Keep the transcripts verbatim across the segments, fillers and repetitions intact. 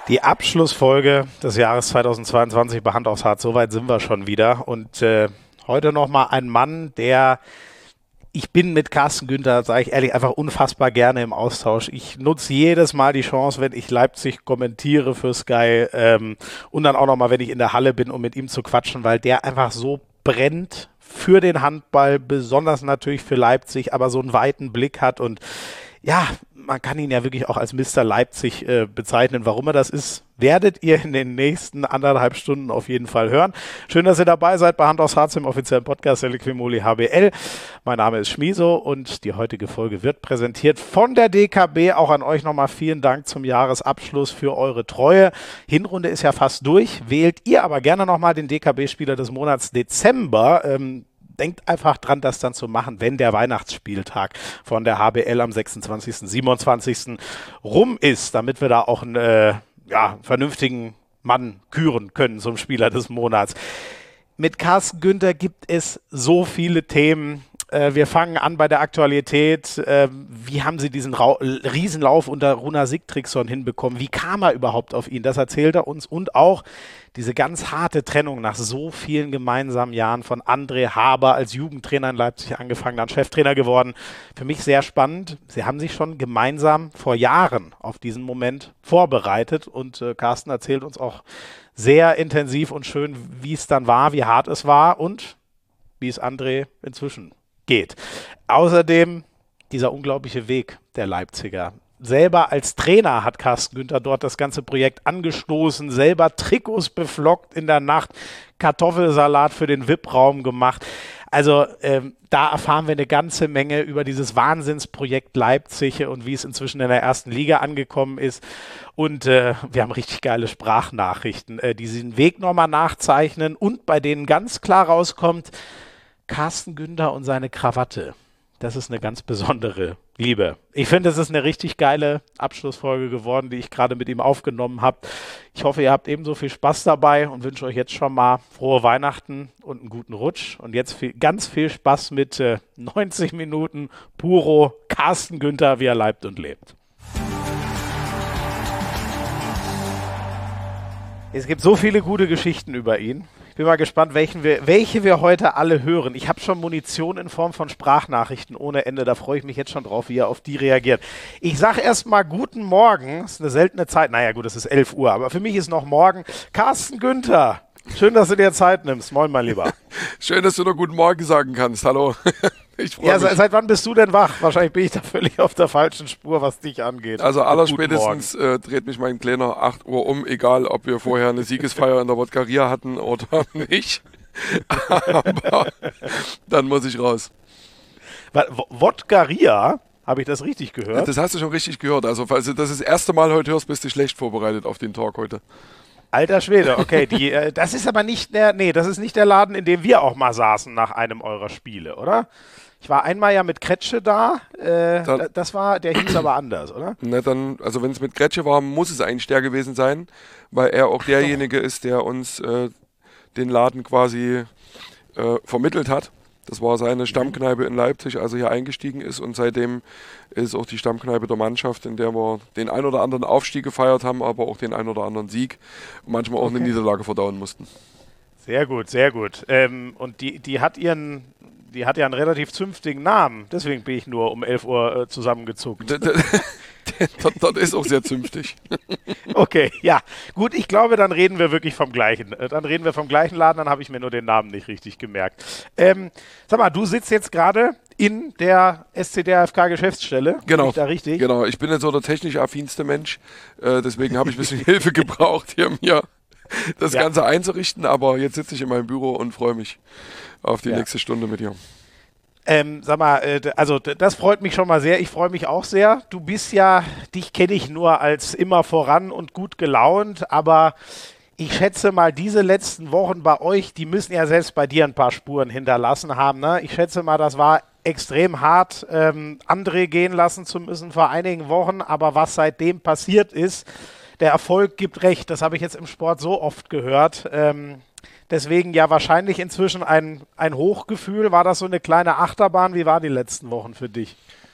Die Abschlussfolge des Jahres zweitausendzweiundzwanzig bei Hand aufs Harz, soweit sind wir schon wieder. Und äh, heute nochmal ein Mann, der, ich bin mit Carsten Günther, sage ich ehrlich, einfach unfassbar gerne im Austausch. Ich nutze jedes Mal die Chance, wenn ich Leipzig kommentiere für Sky ähm, und dann auch nochmal, wenn ich in der Halle bin, um mit ihm zu quatschen, weil der einfach so brennt für den Handball, besonders natürlich für Leipzig, aber so einen weiten Blick hat und ja, man kann ihn ja wirklich auch als Mister Leipzig äh, bezeichnen. Warum er das ist, werdet ihr in den nächsten anderthalb Stunden auf jeden Fall hören. Schön, dass ihr dabei seid bei Hand aufs Harz, im offiziellen Podcast der Liquimoli H B L. Mein Name ist Schmiso und die heutige Folge wird präsentiert von der D K B. Auch an euch nochmal vielen Dank zum Jahresabschluss für eure Treue. Hinrunde ist ja fast durch. Wählt ihr aber gerne nochmal den D K B-Spieler des Monats Dezember. Ähm, Denkt einfach dran, das dann zu machen, wenn der Weihnachtsspieltag von der H B L am sechsundzwanzigsten, siebenundzwanzigsten rum ist, damit wir da auch einen äh, ja, vernünftigen Mann küren können zum Spieler des Monats. Mit Carsten Günther gibt es so viele Themen. Äh, wir fangen an bei der Aktualität. Äh, wie haben sie diesen Ra- Riesenlauf unter Runar Sigtryggson hinbekommen? Wie kam er überhaupt auf ihn? Das erzählt er uns. Und auch diese ganz harte Trennung nach so vielen gemeinsamen Jahren von André Haber als Jugendtrainer in Leipzig angefangen, dann Cheftrainer geworden. Für mich sehr spannend. Sie haben sich schon gemeinsam vor Jahren auf diesen Moment vorbereitet und äh, Carsten erzählt uns auch sehr intensiv und schön, wie es dann war, wie hart es war und wie es André inzwischen geht. Außerdem dieser unglaubliche Weg der Leipziger. Selber als Trainer hat Carsten Günther dort das ganze Projekt angestoßen, selber Trikots beflockt in der Nacht, Kartoffelsalat für den V I P-Raum gemacht. Also ähm, da erfahren wir eine ganze Menge über dieses Wahnsinnsprojekt Leipzig und wie es inzwischen in der ersten Liga angekommen ist. Und äh, wir haben richtig geile Sprachnachrichten, äh, die diesen Weg nochmal nachzeichnen und bei denen ganz klar rauskommt, Carsten Günther und seine Krawatte. Das ist eine ganz besondere Liebe. Ich finde, es ist eine richtig geile Abschlussfolge geworden, die ich gerade mit ihm aufgenommen habe. Ich hoffe, ihr habt ebenso viel Spaß dabei und wünsche euch jetzt schon mal frohe Weihnachten und einen guten Rutsch. Und jetzt viel, ganz viel Spaß mit äh, neunzig Minuten puro Carsten Günther, wie er leibt und lebt. Es gibt so viele gute Geschichten über ihn. Ich bin mal gespannt, welchen wir, welche wir heute alle hören. Ich habe schon Munition in Form von Sprachnachrichten ohne Ende. Da freue ich mich jetzt schon drauf, wie er auf die reagiert. Ich sage erstmal guten Morgen. Das ist eine seltene Zeit. Naja gut, es ist elf Uhr, aber für mich ist noch morgen. Carsten Günther, schön, dass du dir Zeit nimmst. Moin, mein Lieber. Schön, dass du noch guten Morgen sagen kannst. Hallo. Ich freue ja, mich. Seit, seit wann bist du denn wach? Wahrscheinlich bin ich da völlig auf der falschen Spur, was dich angeht. Also allerspätestens äh, dreht mich mein Kleiner acht Uhr um, egal ob wir vorher eine Siegesfeier in der Wodkaria hatten oder nicht. Aber dann muss ich raus. Wodkaria? Habe ich das richtig gehört? Das hast du schon richtig gehört. Also falls du das das erste Mal heute hörst, bist du schlecht vorbereitet auf den Talk heute. Alter Schwede, okay, die, äh, das ist aber nicht der, nee, das ist nicht der Laden, in dem wir auch mal saßen nach einem eurer Spiele, oder? Ich war einmal ja mit Kretsche da, äh, dann, das war, der hieß aber anders, oder? Na dann, also wenn es mit Kretsche war, muss es eigentlich der gewesen sein, weil er auch derjenige ist, der uns äh, den Laden quasi äh, vermittelt hat. Das war seine Stammkneipe in Leipzig, als er hier eingestiegen ist, und seitdem ist auch die Stammkneipe der Mannschaft, in der wir den ein oder anderen Aufstieg gefeiert haben, aber auch den ein oder anderen Sieg und manchmal auch okay. eine Niederlage verdauen mussten. Sehr gut, sehr gut. Ähm, und die, die hat ihren, die hat ja einen relativ zünftigen Namen, deswegen bin ich nur um elf Uhr äh, zusammengezuckt. D- d- dort, dort ist auch sehr zünftig. Okay, ja. Gut, ich glaube, dann reden wir wirklich vom gleichen. Dann reden wir vom gleichen Laden, dann habe ich mir nur den Namen nicht richtig gemerkt. Ähm, sag mal, du sitzt jetzt gerade in der S C D F K-Geschäftsstelle. Genau. Bin ich da richtig? Genau, ich bin jetzt so der technisch affinste Mensch, äh, deswegen habe ich ein bisschen Hilfe gebraucht, hier mir das ja. Ganze einzurichten, aber jetzt sitze ich in meinem Büro und freue mich auf die ja. nächste Stunde mit dir. Ähm, sag mal, äh, also das freut mich schon mal sehr. Ich freue mich auch sehr. Du bist ja, dich kenne ich nur als immer voran und gut gelaunt, aber ich schätze mal, diese letzten Wochen bei euch, die müssen ja selbst bei dir ein paar Spuren hinterlassen haben, ne? Ich schätze mal, das war extrem hart, ähm, André gehen lassen zu müssen vor einigen Wochen, aber was seitdem passiert ist, der Erfolg gibt recht. Das habe ich jetzt im Sport so oft gehört. Ähm, Deswegen ja wahrscheinlich inzwischen ein, ein Hochgefühl. War das so eine kleine Achterbahn? Wie waren die letzten Wochen für dich?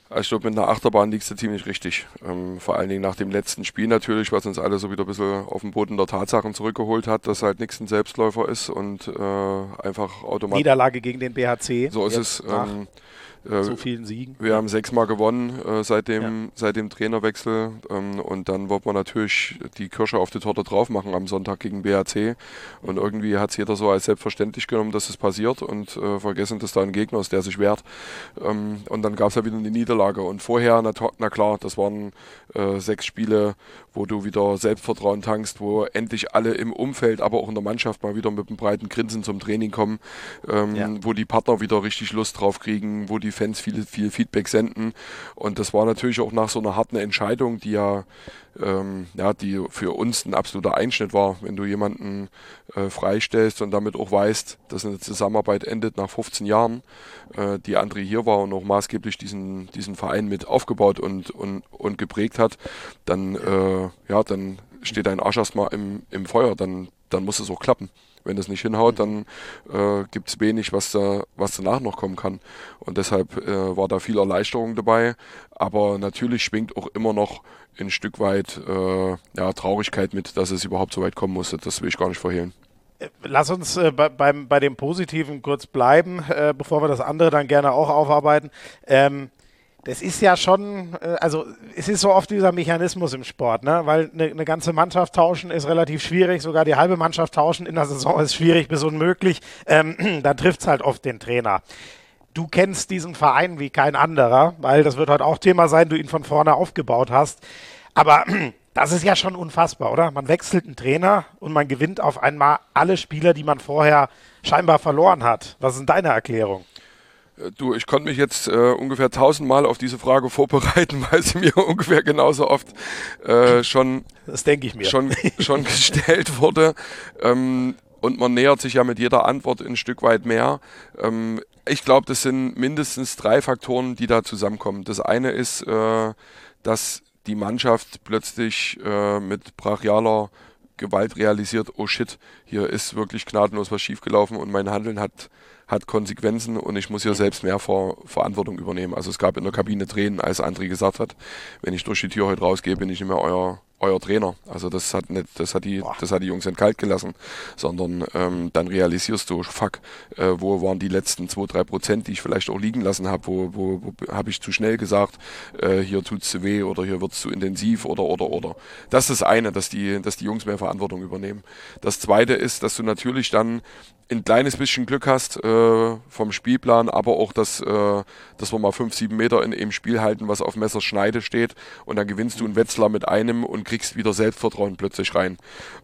Also ich glaube, mit einer Achterbahn liegst du ziemlich richtig. Ähm, vor allen Dingen nach dem letzten Spiel natürlich, was uns alle so wieder ein bisschen auf den Boden der Tatsachen zurückgeholt hat, dass halt nichts ein Selbstläufer ist und äh, einfach automatisch... Niederlage gegen den B H C. So ist es. Ähm, äh, so vielen Siegen. Wir haben sechsmal gewonnen äh, seit, dem, ja. seit dem Trainerwechsel ähm, und dann wird man natürlich die Kirsche auf die Torte drauf machen am Sonntag gegen B H C und irgendwie hat es jeder so als selbstverständlich genommen, dass es passiert und äh, vergessen, dass da ein Gegner ist, der sich wehrt. Ähm, und dann gab es ja wieder eine Niederlage und vorher, na, na klar, das waren äh, sechs Spiele, wo du wieder Selbstvertrauen tankst, wo endlich alle im Umfeld, aber auch in der Mannschaft mal wieder mit einem breiten Grinsen zum Training kommen, ähm, ja. wo die Partner wieder richtig Lust drauf kriegen, wo die Fans viel, viel Feedback senden und das war natürlich auch nach so einer harten Entscheidung, die ja, ähm, ja die für uns ein absoluter Einschnitt war, wenn du jemanden äh, freistellst und damit auch weißt, dass eine Zusammenarbeit endet nach fünfzehn Jahren, äh, die André hier war und auch maßgeblich diesen, diesen Verein mit aufgebaut und, und, und geprägt hat, dann, äh, ja, dann steht dein Arsch erstmal im, im Feuer, dann, dann muss es auch klappen. Wenn das nicht hinhaut, dann äh, gibt es wenig, was, da, was danach noch kommen kann. Und deshalb äh, war da viel Erleichterung dabei. Aber natürlich schwingt auch immer noch ein Stück weit äh, ja, Traurigkeit mit, dass es überhaupt so weit kommen musste. Das will ich gar nicht verhehlen. Lass uns äh, bei, beim, bei dem Positiven kurz bleiben, äh, bevor wir das andere dann gerne auch aufarbeiten. Ähm, Das ist ja schon, also es ist so oft dieser Mechanismus im Sport, ne? Weil eine, eine ganze Mannschaft tauschen ist relativ schwierig, sogar die halbe Mannschaft tauschen in der Saison ist schwierig bis unmöglich. Ähm, da trifft es halt oft den Trainer. Du kennst diesen Verein wie kein anderer, weil das wird heute auch Thema sein, du ihn von vorne aufgebaut hast. Aber das ist ja schon unfassbar, oder? Man wechselt einen Trainer und man gewinnt auf einmal alle Spieler, die man vorher scheinbar verloren hat. Was ist denn deine Erklärung? Du, ich konnte mich jetzt äh, ungefähr tausendmal auf diese Frage vorbereiten, weil sie mir ungefähr genauso oft äh, schon, das denke ich mir. schon, schon gestellt wurde. Ähm, und man nähert sich ja mit jeder Antwort ein Stück weit mehr. Ähm, ich glaube, das sind mindestens drei Faktoren, die da zusammenkommen. Das eine ist, äh, dass die Mannschaft plötzlich äh, mit brachialer Gewalt realisiert, oh shit, hier ist wirklich gnadenlos was schiefgelaufen und mein Handeln hat hat Konsequenzen und ich muss hier selbst mehr Ver Verantwortung übernehmen. Also es gab in der Kabine Tränen, als André gesagt hat, wenn ich durch die Tür heute rausgehe, bin ich nicht mehr euer, euer Trainer. Also das hat nicht, das hat die, das hat die Jungs nicht kalt gelassen, sondern ähm, dann realisierst du, fuck, äh, wo waren die letzten zwei, drei Prozent, die ich vielleicht auch liegen lassen habe, wo, wo, wo habe ich zu schnell gesagt, äh, hier tut's zu weh oder hier wird's zu intensiv oder oder oder. Das ist das eine, dass die, dass die Jungs mehr Verantwortung übernehmen. Das zweite ist, dass du natürlich dann ein kleines bisschen Glück hast äh, vom Spielplan, aber auch, dass, äh, dass wir mal fünf, sieben Meter in einem Spiel halten, was auf Messerschneide steht und dann gewinnst du einen Wetzlar mit einem und kriegst wieder Selbstvertrauen plötzlich rein.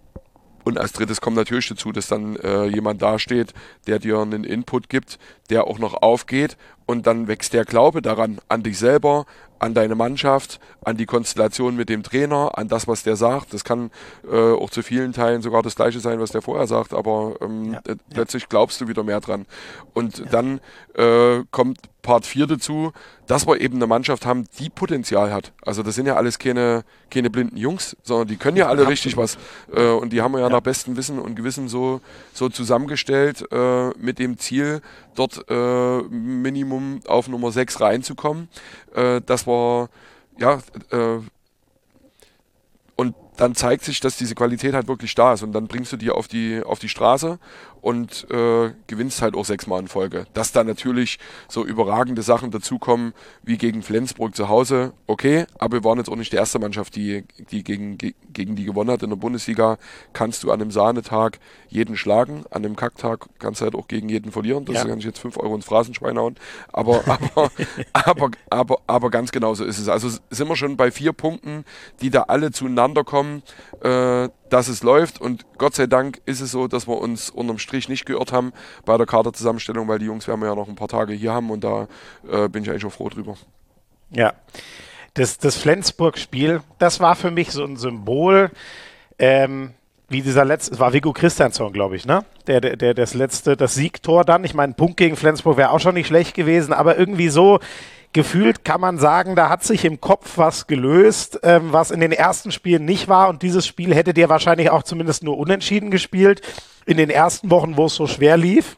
Und als drittes kommt natürlich dazu, dass dann äh, jemand dasteht, der dir einen Input gibt, der auch noch aufgeht und dann wächst der Glaube daran, an dich selber, an deine Mannschaft, an die Konstellation mit dem Trainer, an das, was der sagt. Das kann äh, auch zu vielen Teilen sogar das Gleiche sein, was der vorher sagt, aber ähm, ja, äh, plötzlich glaubst du wieder mehr dran. Und ja. dann äh, kommt Part vier dazu, dass wir eben eine Mannschaft haben, die Potenzial hat. Also das sind ja alles keine, keine blinden Jungs, sondern die können ja alle richtig was. Äh, und die haben wir ja, ja nach bestem Wissen und Gewissen so, so zusammengestellt äh, mit dem Ziel, dort äh, Minimum auf Nummer sechs reinzukommen. Äh, das war, ja, äh, und dann zeigt sich, dass diese Qualität halt wirklich da ist und dann bringst du die auf die, auf die Straße und äh, gewinnst halt auch sechsmal in Folge. Dass da natürlich so überragende Sachen dazukommen, wie gegen Flensburg zu Hause, okay, aber wir waren jetzt auch nicht die erste Mannschaft, die, die gegen, gegen die gewonnen hat. In der Bundesliga kannst du an einem Sahnetag jeden schlagen, an einem Kacktag kannst du halt auch gegen jeden verlieren. Das ja. kann ich jetzt fünf Euro ins Phrasenschwein hauen, aber, aber, aber, aber, aber ganz genau so ist es. Also sind wir schon bei vier Punkten, die da alle zueinander kommen, äh, dass es läuft und Gott sei Dank ist es so, dass wir uns unterm Strich nicht geirrt haben bei der Kaderzusammenstellung, weil die Jungs werden wir ja noch ein paar Tage hier haben und da äh, bin ich eigentlich auch froh drüber. Ja, das, das Flensburg-Spiel, das war für mich so ein Symbol, ähm, wie dieser letzte, es war Viggo Christiansson, glaube ich, ne? Der, der, der, das letzte, das Siegtor dann, ich meine, ein Punkt gegen Flensburg wäre auch schon nicht schlecht gewesen, aber irgendwie so gefühlt kann man sagen, da hat sich im Kopf was gelöst, ähm, was in den ersten Spielen nicht war und dieses Spiel hättet ihr wahrscheinlich auch zumindest nur unentschieden gespielt in den ersten Wochen, wo es so schwer lief.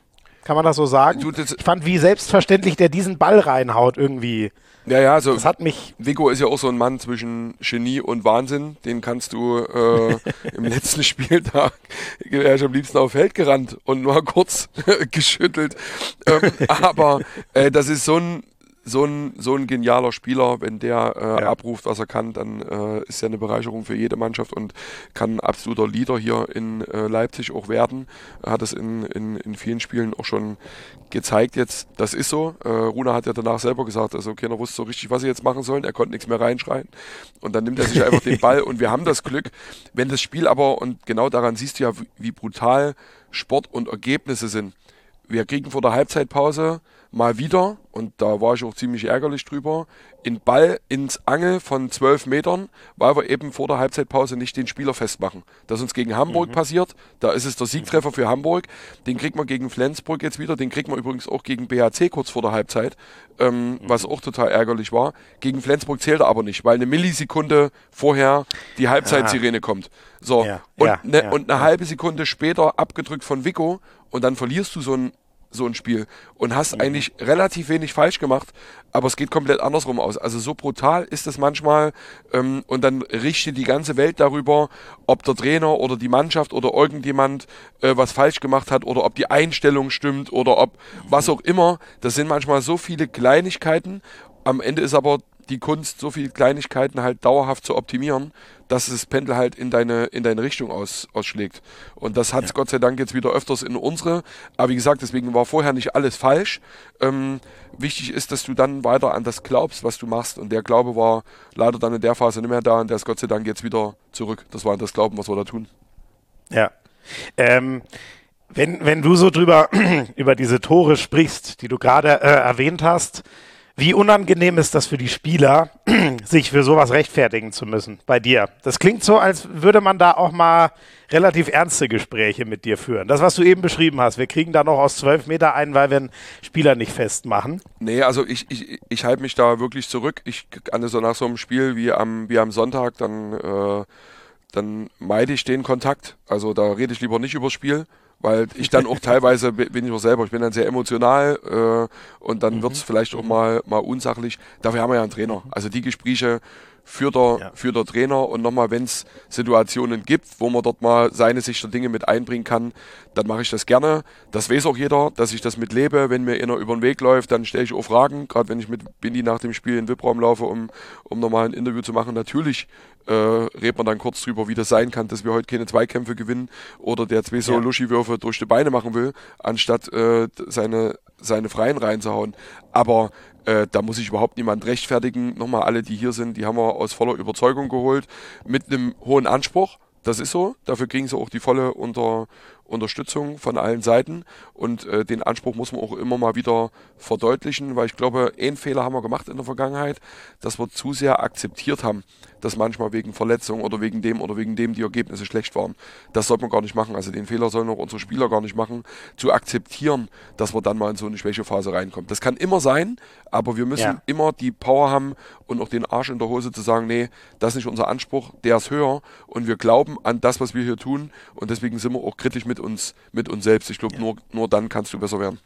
Kann man das so sagen? Du, das, ich fand, wie selbstverständlich der diesen Ball reinhaut irgendwie. Ja, ja, also das hat mich. Vico ist ja auch so ein Mann zwischen Genie und Wahnsinn. Den kannst du äh, im letzten Spieltag, er ist am liebsten auf Feld gerannt und nur kurz geschüttelt. Ähm, aber äh, das ist so ein So ein, so ein genialer Spieler, wenn der äh, ja. abruft, was er kann, dann äh, ist er eine Bereicherung für jede Mannschaft und kann ein absoluter Leader hier in äh, Leipzig auch werden. Er hat es in, in, in vielen Spielen auch schon gezeigt jetzt. Das ist so. Äh, Runa hat ja danach selber gesagt, also keiner wusste so richtig, was sie jetzt machen sollen. Er konnte nichts mehr reinschreien. Und dann nimmt er sich einfach den Ball und wir haben das Glück, wenn das Spiel aber, und genau daran siehst du ja, wie, wie brutal Sport und Ergebnisse sind. Wir kriegen vor der Halbzeitpause mal wieder, und da war ich auch ziemlich ärgerlich drüber, einen Ball ins Angel von zwölf Metern, weil wir eben vor der Halbzeitpause nicht den Spieler festmachen. Das ist uns gegen Hamburg mhm. passiert, da ist es der Siegtreffer für Hamburg, den kriegt man gegen Flensburg jetzt wieder, den kriegt man übrigens auch gegen B H C kurz vor der Halbzeit, ähm, mhm. was auch total ärgerlich war. Gegen Flensburg zählt er aber nicht, weil eine Millisekunde vorher die Halbzeitsirene kommt. So, ja, und, ja, ne, ja, und eine ja. halbe Sekunde später abgedrückt von Vico und dann verlierst du so ein so ein Spiel und hast mhm. eigentlich relativ wenig falsch gemacht, aber es geht komplett andersrum aus. Also so brutal ist es manchmal ähm, und dann richtet die ganze Welt darüber, ob der Trainer oder die Mannschaft oder irgendjemand äh, was falsch gemacht hat oder ob die Einstellung stimmt oder ob mhm. was auch immer. Das sind manchmal so viele Kleinigkeiten. Am Ende ist aber die Kunst, so viele Kleinigkeiten halt dauerhaft zu optimieren, dass das Pendel halt in deine, in deine Richtung aus, ausschlägt. Und das hat es ja. Gott sei Dank jetzt wieder öfters in unsere. Aber wie gesagt, deswegen war vorher nicht alles falsch. Ähm, wichtig ist, dass du dann weiter an das glaubst, was du machst. Und der Glaube war leider dann in der Phase nicht mehr da und der ist Gott sei Dank jetzt wieder zurück. Das war das Glauben, was wir da tun. Ja. Ähm, wenn, wenn du so drüber über diese Tore sprichst, die du gerade äh, erwähnt hast, wie unangenehm ist das für die Spieler, sich für sowas rechtfertigen zu müssen bei dir? Das klingt so, als würde man da auch mal relativ ernste Gespräche mit dir führen. Das, was du eben beschrieben hast, wir kriegen da noch aus zwölf Meter ein, weil wir einen Spieler nicht festmachen. Nee, also ich, ich, ich halte mich da wirklich zurück. Ich kann so nach so einem Spiel wie am, wie am Sonntag, dann, äh, dann meide ich den Kontakt. Also da rede ich lieber nicht übers Spiel. Weil ich dann auch teilweise bin ich auch selber, ich bin dann sehr emotional äh, und dann mhm. wird es vielleicht auch mal, mal unsachlich. Dafür haben wir ja einen Trainer. Also die Gespräche führt der, ja. führt der Trainer und nochmal, wenn es Situationen gibt, wo man dort mal seine Sicht der Dinge mit einbringen kann, dann mache ich das gerne. Das weiß auch jeder, dass ich das mitlebe. Wenn mir einer über den Weg läuft, dann stelle ich auch Fragen. Gerade wenn ich mit Bindi nach dem Spiel in den V I P-Raum laufe, um, um nochmal ein Interview zu machen. Natürlich äh, redet man dann kurz drüber, wie das sein kann, dass wir heute keine Zweikämpfe gewinnen oder der zwei so ja. Luschi-Würfe durch die Beine machen will, anstatt äh, seine, seine Freien reinzuhauen. Aber Äh, da muss ich überhaupt niemand rechtfertigen. Nochmal, alle, die hier sind, die haben wir aus voller Überzeugung geholt, mit einem hohen Anspruch. Das ist so. Dafür kriegen sie auch die volle Unter, Unterstützung von allen Seiten. Und äh, den Anspruch muss man auch immer mal wieder verdeutlichen, weil ich glaube, einen Fehler haben wir gemacht in der Vergangenheit, dass wir zu sehr akzeptiert haben, dass manchmal wegen Verletzung oder wegen dem oder wegen dem die Ergebnisse schlecht waren. Das sollte man gar nicht machen. Also den Fehler sollen auch unsere Spieler gar nicht machen, zu akzeptieren, dass wir dann mal in so eine Schwächephase reinkommen. Das kann immer sein, aber wir müssen ja. immer die Power haben und auch den Arsch in der Hose zu sagen, nee, das ist nicht unser Anspruch, der ist höher und wir glauben an das, was wir hier tun und deswegen sind wir auch kritisch mit uns, mit uns selbst. Ich glaube, ja. nur, nur dann kannst du besser werden.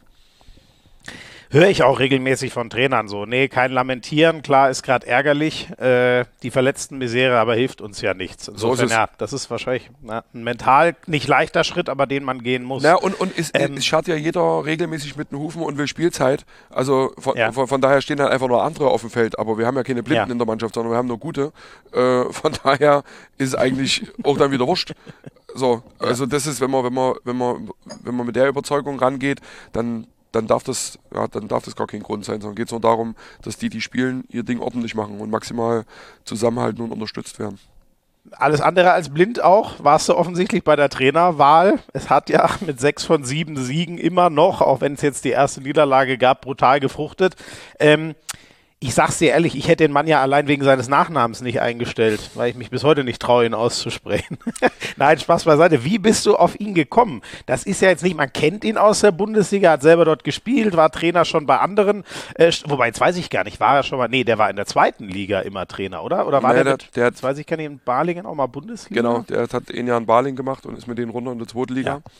Höre ich auch regelmäßig von Trainern so. Nee, kein Lamentieren, klar, ist gerade ärgerlich. Äh, die verletzten Misere, aber hilft uns ja nichts. Insofern, so ist es. Ja, das ist wahrscheinlich na, ein mental nicht leichter Schritt, aber den man gehen muss. Ja, und, und es, ähm, es schaut ja jeder regelmäßig mit den Hufen und will Spielzeit. Also von, ja. von, von daher stehen dann einfach nur andere auf dem Feld. Aber wir haben ja keine Blinden ja. in der Mannschaft, sondern wir haben nur gute. Äh, von daher ist es eigentlich auch dann wieder wurscht. So, also das ist, wenn man, wenn man, wenn man, wenn man mit der Überzeugung rangeht, dann dann darf das, ja, dann darf das gar kein Grund sein, sondern geht es nur darum, dass die, die spielen, ihr Ding ordentlich machen und maximal zusammenhalten und unterstützt werden. Alles andere als blind auch, warst du offensichtlich bei der Trainerwahl. Es hat ja mit sechs von sieben Siegen immer noch, auch wenn es jetzt die erste Niederlage gab, brutal gefruchtet. Ähm, Ich sag's dir ehrlich, ich hätte den Mann ja allein wegen seines Nachnamens nicht eingestellt, weil ich mich bis heute nicht traue, ihn auszusprechen. Nein, Spaß beiseite. Wie bist du auf ihn gekommen? Das ist ja jetzt nicht, man kennt ihn aus der Bundesliga, hat selber dort gespielt, war Trainer schon bei anderen. Äh, wobei, jetzt weiß ich gar nicht, war er schon mal, nee, der war in der zweiten Liga immer Trainer, oder? Oder war nee, der, mit, der, jetzt weiß ich gar nicht, in Balingen auch mal Bundesliga? Genau, der hat ein Jahr in Balingen gemacht und ist mit denen runter in der zweiten Liga.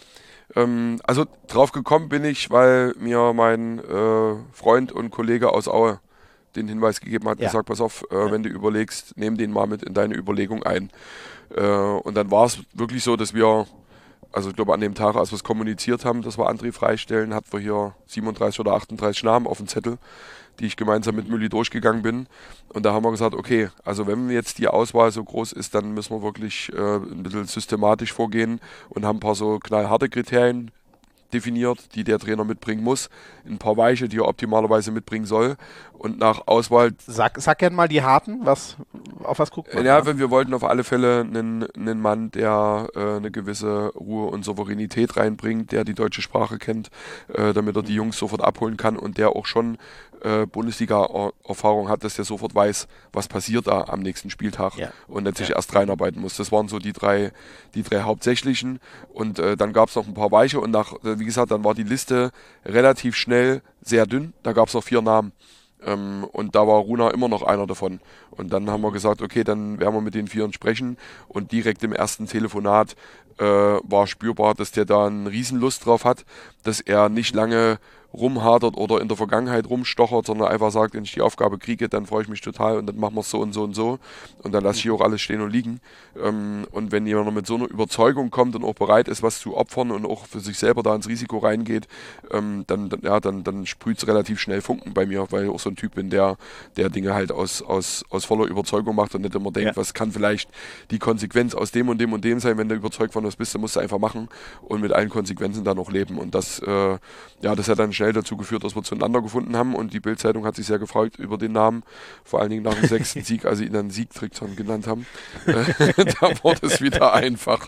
Ähm, also drauf gekommen bin ich, weil mir mein äh, Freund und Kollege aus Aue den Hinweis gegeben hat, Ja. gesagt, pass auf, äh, Ja. wenn du überlegst, nimm den mal mit in deine Überlegung ein. Äh, und dann war es wirklich so, dass wir, also ich glaube an dem Tag, als wir es kommuniziert haben, dass wir André freistellen, hatten wir hier siebenunddreißig oder achtunddreißig Namen auf dem Zettel, die ich gemeinsam mit Mülli durchgegangen bin. Und da haben wir gesagt, okay, also wenn jetzt die Auswahl so groß ist, dann müssen wir wirklich äh, ein bisschen systematisch vorgehen und haben ein paar so knallharte Kriterien definiert, die der Trainer mitbringen muss. Ein paar weiche, die er optimalerweise mitbringen soll. Und nach Auswahl... Sag, sag gerne mal die harten, was, auf was guckt man? Ja, ne? wenn wir wollten auf alle Fälle einen, einen Mann, der äh, eine gewisse Ruhe und Souveränität reinbringt, der die deutsche Sprache kennt, äh, damit er die Jungs sofort abholen kann und der auch schon äh, Bundesliga-Erfahrung hat, dass der sofort weiß, was passiert da am nächsten Spieltag Ja. und nicht sich Ja. erst reinarbeiten muss. Das waren so die drei, die drei hauptsächlichen und äh, dann gab es noch ein paar weiche und nach, äh, wie gesagt, dann war die Liste relativ schnell sehr dünn. Da gab es noch vier Namen. Ähm, und da war Runa immer noch einer davon. Und dann haben wir gesagt, okay, dann werden wir mit den Vieren sprechen. Und direkt im ersten Telefonat äh, war spürbar, dass der da eine Riesenlust drauf hat, dass er nicht lange rumhadert oder in der Vergangenheit rumstochert, sondern einfach sagt, wenn ich die Aufgabe kriege, dann freue ich mich total und dann machen wir es so und so und so. Und dann lasse ich hier auch alles stehen und liegen. Ähm, und wenn jemand mit so einer Überzeugung kommt und auch bereit ist, was zu opfern und auch für sich selber da ins Risiko reingeht, ähm, dann, dann, ja, dann, dann sprüht es relativ schnell Funken bei mir, weil ich auch so ein Typ bin, der, der Dinge halt aus, aus, aus voller Überzeugung macht und nicht immer denkt, Ja. was kann vielleicht die Konsequenz aus dem und dem und dem sein. Wenn du überzeugt von was bist, dann musst du einfach machen und mit allen Konsequenzen dann auch leben. Und das, äh, ja, das hat dann schnell dazu geführt, dass wir zueinander gefunden haben und die Bild-Zeitung hat sich sehr gefreut über den Namen, vor allen Dingen nach dem sechsten Sieg, als sie ihn dann Siegtrickson genannt haben. Äh, da wurde es wieder einfach.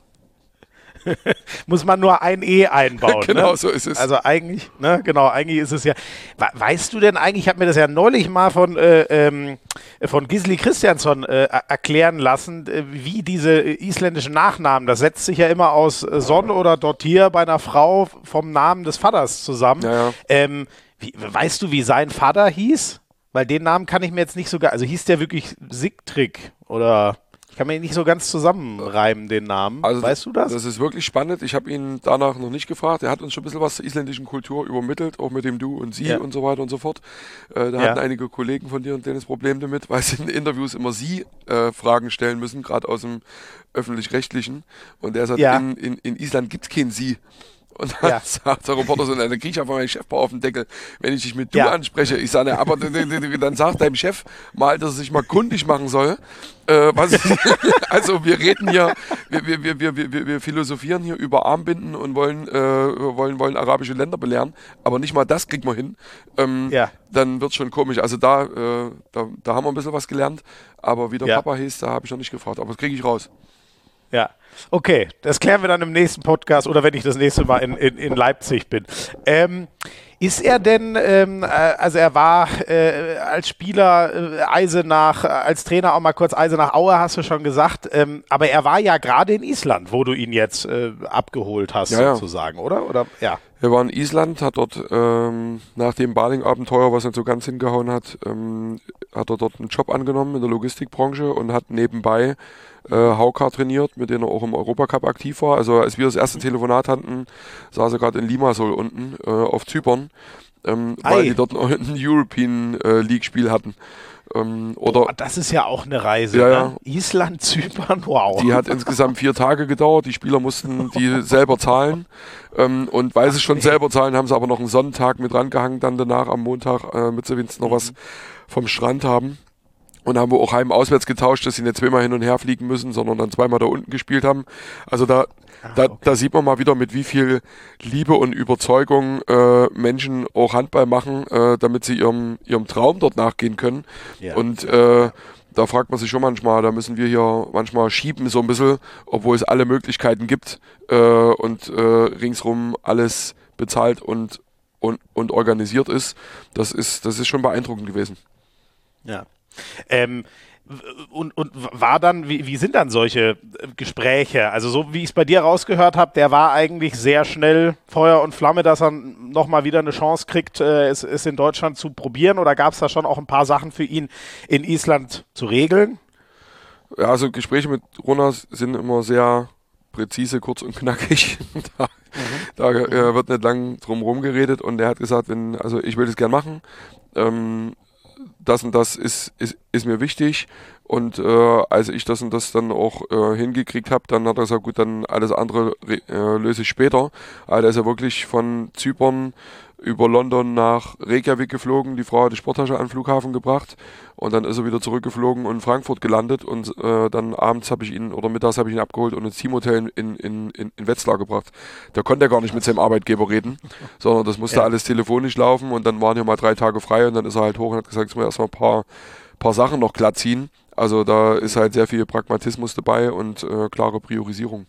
Muss man nur ein E einbauen. Genau, ne? so ist es. Also eigentlich, ne, genau, eigentlich ist es ja. We- Weißt du denn eigentlich, ich habe mir das ja neulich mal von, äh, ähm, von Gisli Kristjansson äh, er- erklären lassen, äh, wie diese äh, isländischen Nachnamen, das setzt sich ja immer aus äh, Son oder Dottir bei einer Frau vom Namen des Vaters zusammen. Ja, ja. Ähm, wie, weißt du, wie sein Vater hieß? Weil den Namen kann ich mir jetzt nicht so gar, also hieß der wirklich Sigtrig oder ich kann mir nicht so ganz zusammenreimen, den Namen. Also weißt du das? Das ist wirklich spannend. Ich habe ihn danach noch nicht gefragt. Er hat uns schon ein bisschen was zur isländischen Kultur übermittelt, auch mit dem Du und Sie Ja. und so weiter und so fort. Äh, da Ja. hatten einige Kollegen von dir und denen das Problem damit, weil sie in Interviews immer Sie äh, Fragen stellen müssen, gerade aus dem Öffentlich-Rechtlichen. Und er sagt, Ja. in, in, in Island gibt es kein Sie. Und dann Ja. sagt der Reporter so, dann kriege ich einfach meinen Chefbau auf den Deckel, wenn ich dich mit Du Ja. anspreche. Ich sage, aber d- d- d- dann sagt deinem Chef mal, dass er sich mal kundig machen soll. Äh, was also wir reden hier, wir, wir, wir, wir, wir, wir philosophieren hier über Armbinden und wollen, äh, wollen, wollen arabische Länder belehren, aber nicht mal das kriegt man hin. Ähm, Ja. Dann wird es schon komisch. Also da, äh, da, da haben wir ein bisschen was gelernt, aber wie der Ja. Papa hieß, da habe ich noch nicht gefragt, aber das kriege ich raus. Ja, okay, das klären wir dann im nächsten Podcast oder wenn ich das nächste Mal in, in, in Leipzig bin. Ähm, ist er denn, ähm, äh, also er war äh, als Spieler äh, Eisenach, äh, als Trainer auch mal kurz Eisenach Aue, hast du schon gesagt, ähm, aber er war ja gerade in Island, wo du ihn jetzt äh, abgeholt hast, Ja, ja. sozusagen, oder? Oder ja. Er war in Island, hat dort ähm, nach dem Baling-Abenteuer, was nicht so ganz hingehauen hat, ähm, hat er dort einen Job angenommen in der Logistikbranche und hat nebenbei äh, Hauka trainiert, mit dem er auch im Europacup aktiv war. Also als wir das erste Telefonat hatten, saß er gerade in Limassol unten äh, auf Zypern, ähm, weil Ei. die dort noch ein European äh, League-Spiel hatten. Ähm, oder Boah, das ist ja auch eine Reise. Ja, ne? ja. Island, Zypern, wow. Die hat insgesamt vier Tage gedauert. Die Spieler mussten die selber zahlen. Ähm, und weil sie es schon nee. selber zahlen, haben sie aber noch einen Sonntag mit rangehangen, dann danach am Montag, äh, mit sie wenigstens noch Mhm. was vom Strand haben. Und haben wir auch heim auswärts getauscht, dass sie nicht zweimal hin und her fliegen müssen, sondern dann zweimal da unten gespielt haben. Also da, da, okay. da sieht man mal wieder, mit wie viel Liebe und Überzeugung äh, Menschen auch Handball machen, äh, damit sie ihrem, ihrem Traum dort nachgehen können. Ja. Und äh, da fragt man sich schon manchmal, da müssen wir hier manchmal schieben so ein bisschen, obwohl es alle Möglichkeiten gibt äh, und äh, ringsrum alles bezahlt und, und, und organisiert ist. Das ist, das ist schon beeindruckend gewesen. Ja. Ähm, w- und, und war dann, wie, wie sind dann solche äh, Gespräche? Also so wie ich es bei dir rausgehört habe, der war eigentlich sehr schnell Feuer und Flamme, dass er nochmal wieder eine Chance kriegt, äh, es, es in Deutschland zu probieren, oder gab es da schon auch ein paar Sachen für ihn in Island zu regeln? Ja, also Gespräche mit Runas sind immer sehr präzise, kurz und knackig. Da Da äh, wird nicht lang drum herum geredet und er hat gesagt, wenn, also ich will das gern machen, ähm, das und das ist, ist, ist mir wichtig und äh, als ich das und das dann auch äh, hingekriegt habe, dann hat er gesagt, gut, dann alles andere äh, löse ich später. Also er ist ja wirklich von Zypern über London nach Reykjavik geflogen, die Frau hat die Sporttasche an den Flughafen gebracht und dann ist er wieder zurückgeflogen und in Frankfurt gelandet und äh, dann abends habe ich ihn, oder mittags habe ich ihn abgeholt und ins Teamhotel in, in, in, in Wetzlar gebracht. Da konnte er gar nicht mit seinem Arbeitgeber reden, sondern das musste ja alles telefonisch laufen und dann waren hier mal drei Tage frei und dann ist er halt hoch und hat gesagt, jetzt muss erstmal ein paar, paar Sachen noch glatt ziehen. Also da ist halt sehr viel Pragmatismus dabei und äh, klare Priorisierung.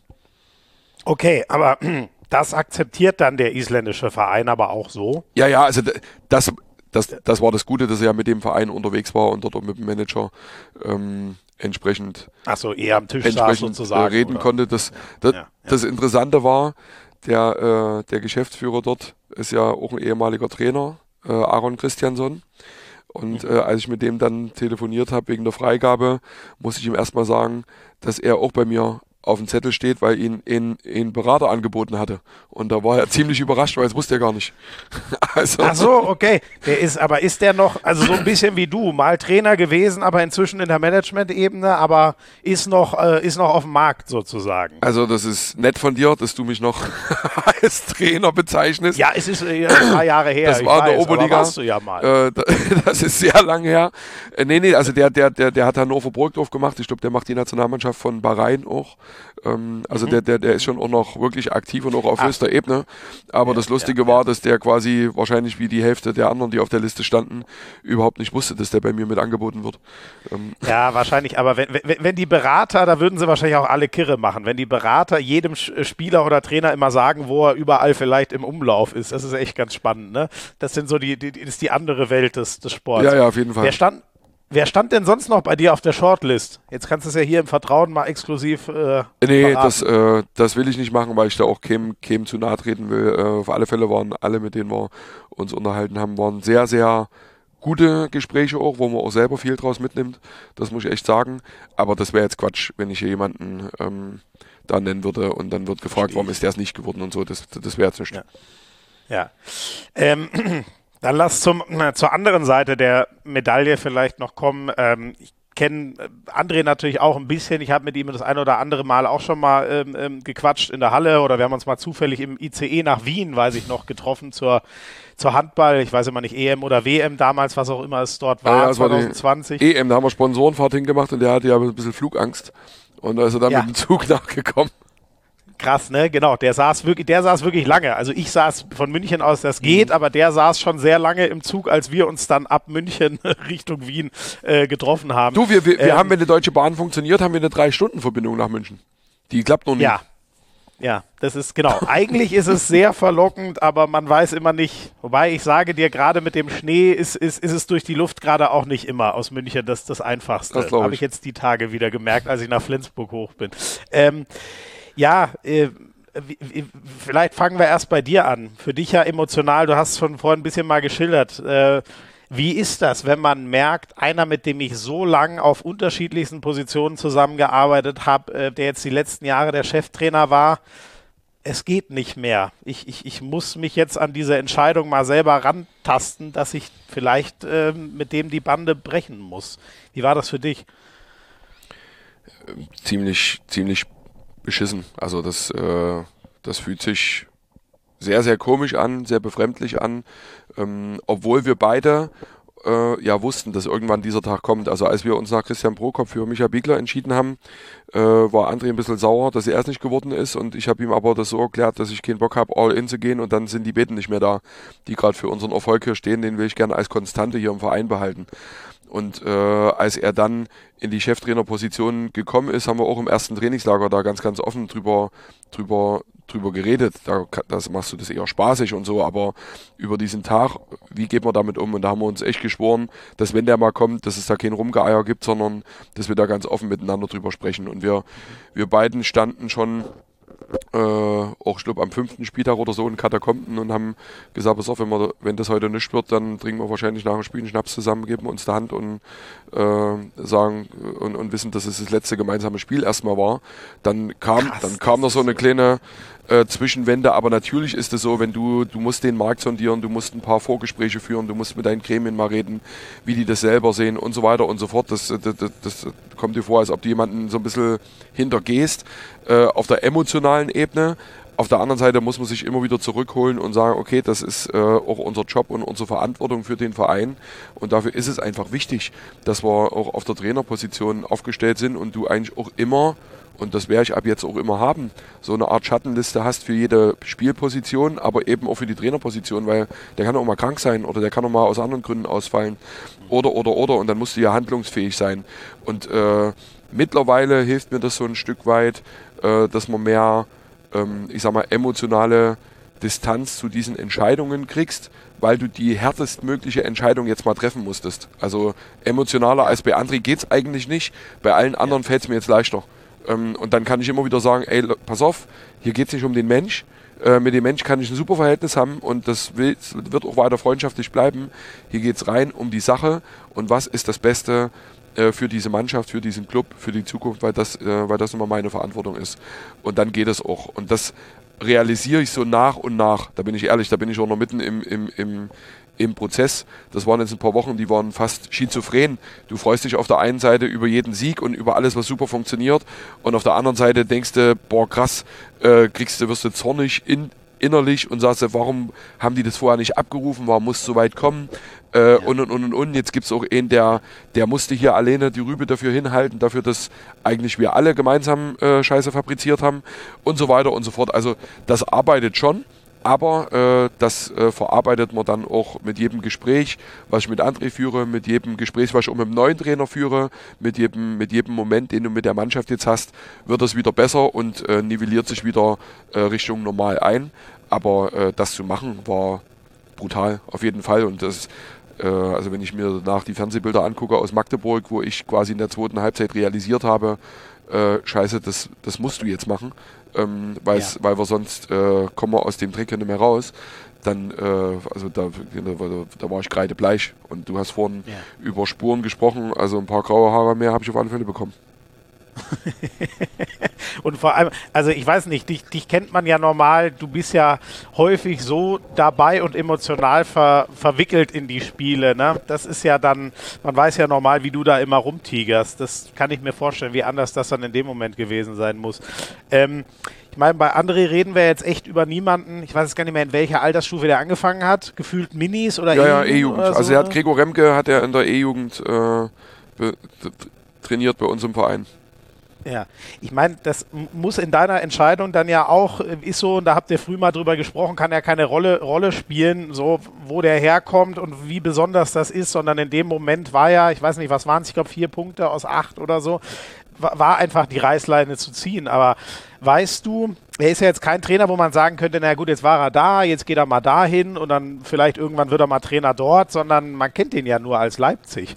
Okay, aber das akzeptiert dann der isländische Verein aber auch so? Ja, ja, also das, das, das war das Gute, dass er ja mit dem Verein unterwegs war und dort auch mit dem Manager ähm, entsprechend, Ach so, eher am Tisch saß sozusagen, reden oder? konnte. Das, das, Ja, ja. das Interessante war, der, äh, der Geschäftsführer dort ist ja auch ein ehemaliger Trainer, äh, Aaron Christiansson. Und äh, als ich mit dem dann telefoniert habe wegen der Freigabe, muss ich ihm erstmal sagen, dass er auch bei mir auf dem Zettel steht, weil ihn ein, ein Berater angeboten hatte. Und da war er ziemlich überrascht, weil das wusste er gar nicht. Also, Ach so, okay. Der ist, aber ist der noch, also so ein bisschen wie du, mal Trainer gewesen, aber inzwischen in der Management-Ebene, aber ist noch, äh, ist noch auf dem Markt sozusagen. also das ist nett von dir, dass du mich noch als Trainer bezeichnest. Ja, es ist äh, ein paar Jahre her. Das ich war in der weiß, aber Oberliga. warst du ja mal. Äh, da- das ist sehr lange her. Äh, nee, nee, also der, der, der, der hat Hannover Burgdorf gemacht. Ich glaube, der macht die Nationalmannschaft von Bahrain auch. Ähm, also der, der, der ist schon auch noch wirklich aktiv und auch auf Ach. höchster Ebene. Aber Ja, das Lustige ja, war, dass der quasi wahrscheinlich wie die Hälfte der anderen, die auf der Liste standen, überhaupt nicht wusste, dass der bei mir mit angeboten wird. Ähm, Ja, wahrscheinlich, aber wenn, wenn, wenn die Berater, da würden sie wahrscheinlich auch alle Kirre machen, wenn die Berater jedem Sch- Spieler oder Trainer immer sagen, wo er überall vielleicht im Umlauf ist. Das ist echt ganz spannend, ne? Das sind so die, die, das ist die andere Welt des, des Sports. ja, ja, auf jeden Fall. Wer stand, wer stand denn sonst noch bei dir auf der Shortlist? Jetzt kannst du es ja hier im Vertrauen mal exklusiv äh, Nee, verraten. das, äh, das will ich nicht machen, weil ich da auch keinem, keinem zu nahe treten will. Äh, auf alle Fälle waren alle, mit denen wir uns unterhalten haben, waren sehr, sehr gute Gespräche auch, wo man auch selber viel draus mitnimmt. Das muss ich echt sagen. Aber das wäre jetzt Quatsch, wenn ich hier jemanden ähm, da nennen würde und dann wird gefragt, warum ist der es nicht geworden und so. Das, das wäre jetzt nicht. Ja. Ja. Ähm, dann lass zum, na, zur anderen Seite der Medaille vielleicht noch kommen. Ähm, ich kenne André natürlich auch ein bisschen. Ich habe mit ihm das ein oder andere Mal auch schon mal ähm, ähm, gequatscht in der Halle oder wir haben uns mal zufällig im I C E nach Wien, weiß ich noch, getroffen zur, zur Handball. Ich weiß immer nicht, E M oder W M damals, was auch immer es dort war, Ja, ja, es war die zwanzig zwanzig. E M, da haben wir Sponsorenfahrt hingemacht und der hatte ja ein bisschen Flugangst. Und da ist er dann Ja. mit dem Zug nachgekommen. Krass, ne? Genau, der saß wirklich, der saß wirklich lange. Also ich saß von München aus, das geht, aber der saß schon sehr lange im Zug, als wir uns dann ab München Richtung Wien äh, getroffen haben. Du, wir, wir, wir Ähm, haben, wenn die Deutsche Bahn funktioniert, haben wir eine drei-Stunden-Verbindung nach München. Die klappt noch nicht. Ja. Ja, das ist genau. Eigentlich ist es sehr verlockend, aber man weiß immer nicht. Wobei ich sage dir, gerade mit dem Schnee ist, ist, ist es durch die Luft gerade auch nicht immer aus München das, das Einfachste. Das glaub Habe ich. ich jetzt die Tage wieder gemerkt, als ich nach Flensburg hoch bin. Ähm, ja, äh, wie, wie, vielleicht fangen wir erst bei dir an. Für dich ja emotional, du hast schon vorhin ein bisschen mal geschildert. Äh, Wie ist das, wenn man merkt, einer, mit dem ich so lang auf unterschiedlichsten Positionen zusammengearbeitet habe, äh, der jetzt die letzten Jahre der Cheftrainer war, es geht nicht mehr. Ich, ich, ich muss mich jetzt an diese Entscheidung mal selber rantasten, dass ich vielleicht äh, mit dem die Bande brechen muss. Wie war das für dich? Ziemlich, ziemlich beschissen. Also das, äh, das fühlt sich sehr, sehr komisch an, sehr befremdlich an, ähm, obwohl wir beide äh, ja wussten, dass irgendwann dieser Tag kommt. Also als wir uns nach Christian Prokop für Micha Biegler entschieden haben, äh, war André ein bisschen sauer, dass er es nicht geworden ist und ich habe ihm aber das so erklärt, dass ich keinen Bock habe, all in zu gehen und dann sind die Beten nicht mehr da, die gerade für unseren Erfolg hier stehen, den will ich gerne als Konstante hier im Verein behalten. Und äh, als er dann in die Cheftrainerposition gekommen ist, haben wir auch im ersten Trainingslager da ganz, ganz offen drüber, drüber, drüber geredet. Da das machst du das eher spaßig und so, aber über diesen Tag, wie geht man damit um? Und da haben wir uns echt geschworen, dass wenn der mal kommt, dass es da kein Rumgeeier gibt, sondern dass wir da ganz offen miteinander drüber sprechen. Und wir, wir beiden standen schon äh, auch ich glaube am fünften Spieltag oder so in Katakomben und haben gesagt, pass auf, wenn, wir, wenn das heute nicht wird, dann trinken wir wahrscheinlich nach dem Spiel einen Schnaps zusammen, geben uns die Hand und äh, sagen und, und wissen, dass es das letzte gemeinsame Spiel erstmal war. Dann kam, Krass, dann kam noch so eine kleine äh, Zwischenwände, aber natürlich ist es so, wenn du, du musst den Markt sondieren, du musst ein paar Vorgespräche führen, du musst mit deinen Gremien mal reden, wie die das selber sehen und so weiter und so fort. Das, das, das, das kommt dir vor, als ob du jemanden so ein bisschen hintergehst äh, auf der emotionalen Ebene. Auf der anderen Seite muss man sich immer wieder zurückholen und sagen, okay, das ist äh, auch unser Job und unsere Verantwortung für den Verein und dafür ist es einfach wichtig, dass wir auch auf der Trainerposition aufgestellt sind und du eigentlich auch immer, und das werde ich ab jetzt auch immer haben, so eine Art Schattenliste hast für jede Spielposition, aber eben auch für die Trainerposition, weil der kann auch mal krank sein oder der kann auch mal aus anderen Gründen ausfallen oder, oder, oder und dann musst du ja handlungsfähig sein und äh, mittlerweile hilft mir das so ein Stück weit, äh, dass man mehr ich sag mal, emotionale Distanz zu diesen Entscheidungen kriegst, weil du die härtestmögliche Entscheidung jetzt mal treffen musstest. Also emotionaler als bei André geht es eigentlich nicht, bei allen anderen fällt es mir jetzt leichter. Ähm, und dann kann ich immer wieder sagen, ey, pass auf, hier geht es nicht um den Mensch, äh, mit dem Mensch kann ich ein super Verhältnis haben und das will, wird auch weiter freundschaftlich bleiben. Hier geht es rein um die Sache und was ist das Beste für diese Mannschaft, für diesen Club, für die Zukunft, weil das, äh, weil das immer meine Verantwortung ist. Und dann geht es auch. Und das realisiere ich so nach und nach. Da bin ich ehrlich, da bin ich auch noch mitten im, im, im, im Prozess. Das waren jetzt ein paar Wochen, die waren fast schizophren. Du freust dich auf der einen Seite über jeden Sieg und über alles, was super funktioniert. Und auf der anderen Seite denkst du, boah krass, äh, kriegst du, wirst du zornig in, innerlich und sagst, warum haben die das vorher nicht abgerufen, warum muss es so weit kommen äh, ja. und und und und und. Jetzt gibt es auch einen, der, der musste hier alleine die Rübe dafür hinhalten, dafür, dass eigentlich wir alle gemeinsam äh, Scheiße fabriziert haben und so weiter und so fort. Also das arbeitet schon, aber äh, das äh, verarbeitet man dann auch mit jedem Gespräch, was ich mit André führe, mit jedem Gespräch, was ich auch mit dem neuen Trainer führe, mit jedem, mit jedem Moment, den du mit der Mannschaft jetzt hast, wird das wieder besser und äh, nivelliert sich wieder äh, Richtung normal ein. Aber äh, das zu machen, war brutal, auf jeden Fall. Und das, äh, also wenn ich mir danach die Fernsehbilder angucke aus Magdeburg, wo ich quasi in der zweiten Halbzeit realisiert habe, äh, scheiße, das, das musst du jetzt machen, ähm, ja. weil wir sonst äh, kommen wir aus dem Dreck nicht mehr raus. Dann, äh, also da, da war ich kreidebleich. Und du hast vorhin ja. über Spuren gesprochen, also ein paar graue Haare mehr habe ich auf alle Fälle bekommen. Und vor allem, also ich weiß nicht, dich, dich kennt man ja normal, du bist ja häufig so dabei und emotional ver, verwickelt in die Spiele, ne? Das ist ja dann, man weiß ja normal, wie du da immer rumtigerst. Das kann ich mir vorstellen, wie anders das dann in dem Moment gewesen sein muss. Ähm, ich meine, bei André reden wir jetzt echt über niemanden, ich weiß jetzt gar nicht mehr, in welcher Altersstufe der angefangen hat, gefühlt Minis oder E-Jugend. Ja, ja, E-Jugend. So. Also er hat Gregor Remke, hat er in der E-Jugend äh, be- trainiert bei uns im Verein. Ja, ich meine, das muss in deiner Entscheidung dann ja auch, ist so, und da habt ihr früh mal drüber gesprochen, kann ja keine Rolle, Rolle spielen, so wo der herkommt und wie besonders das ist, sondern in dem Moment war ja, ich weiß nicht, was waren es, ich glaube vier Punkte aus acht oder so, war, war einfach die Reißleine zu ziehen, aber weißt du, er ist ja jetzt kein Trainer, wo man sagen könnte, na gut, jetzt war er da, jetzt geht er mal dahin und dann vielleicht irgendwann wird er mal Trainer dort, sondern man kennt ihn ja nur als Leipzig.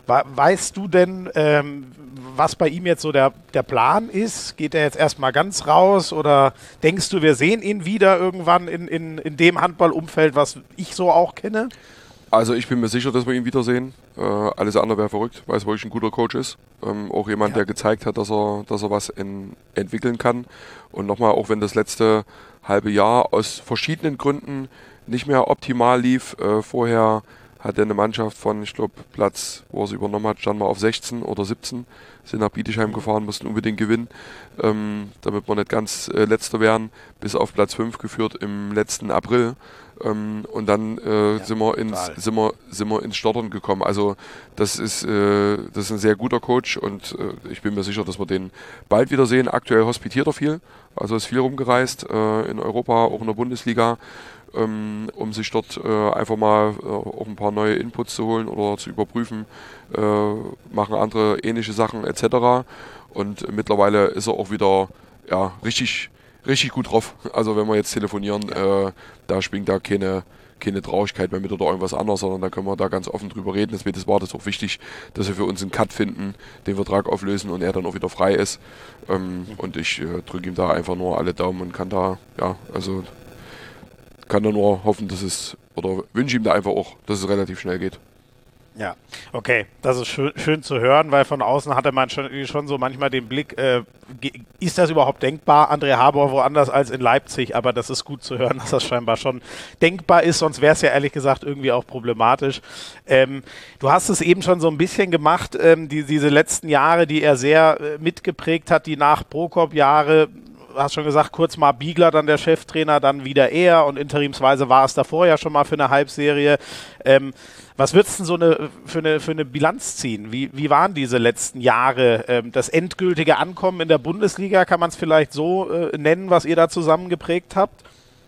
Weißt du denn, ähm, was bei ihm jetzt so der, der Plan ist? Geht er jetzt erstmal ganz raus oder denkst du, wir sehen ihn wieder irgendwann in, in, in dem Handballumfeld, was ich so auch kenne? Also ich bin mir sicher, dass wir ihn wiedersehen. Äh, alles andere wäre verrückt, weil es wirklich ein guter Coach ist. Ähm, auch jemand, ja. der gezeigt hat, dass er, dass er was in, entwickeln kann. Und nochmal, auch wenn das letzte halbe Jahr aus verschiedenen Gründen nicht mehr optimal lief, äh, vorher hat er eine Mannschaft von, ich glaube, Platz, wo er sie übernommen hat, stand mal auf sechzehn oder siebzehn, sind nach Bietigheim gefahren, mussten unbedingt gewinnen, ähm, damit wir nicht ganz äh, Letzter werden, bis auf Platz fünf geführt im letzten April. Ähm, und dann äh, ja, sind, wir ins, sind, wir, sind wir ins Stottern gekommen. Also das ist, äh, das ist ein sehr guter Coach und äh, ich bin mir sicher, dass wir den bald wiedersehen. Aktuell hospitiert er viel, also ist viel rumgereist äh, in Europa, auch in der Bundesliga, ähm, um sich dort äh, einfach mal äh, auch ein paar neue Inputs zu holen oder zu überprüfen, äh, machen andere ähnliche Sachen et cetera. Und mittlerweile ist er auch wieder ja, richtig richtig gut drauf. Also wenn wir jetzt telefonieren, äh, da schwingt da keine, keine Traurigkeit mehr mit oder irgendwas anderes, sondern da können wir da ganz offen drüber reden. Deswegen war das auch wichtig, dass wir für uns einen Cut finden, den Vertrag auflösen und er dann auch wieder frei ist. Ähm, und ich äh, drücke ihm da einfach nur alle Daumen und kann da, ja, also kann da nur hoffen, dass es, oder wünsche ihm da einfach auch, dass es relativ schnell geht. Ja, okay, das ist schön, schön zu hören, weil von außen hatte man schon, schon so manchmal den Blick, äh, ist das überhaupt denkbar, André Habor woanders als in Leipzig, aber das ist gut zu hören, dass das scheinbar schon denkbar ist, sonst wäre es ja ehrlich gesagt irgendwie auch problematisch. Ähm, du hast es eben schon so ein bisschen gemacht, ähm, die, diese letzten Jahre, die er sehr äh, mitgeprägt hat, die Nach-Prokop-Jahre. Du hast schon gesagt, kurz mal Biegler, dann der Cheftrainer, dann wieder er und interimsweise war es davor ja schon mal für eine Halbserie. Ähm, was würdest du denn so eine, für, eine, für eine Bilanz ziehen? Wie, wie waren diese letzten Jahre? Ähm, das endgültige Ankommen in der Bundesliga, kann man es vielleicht so äh, nennen, was ihr da zusammen geprägt habt?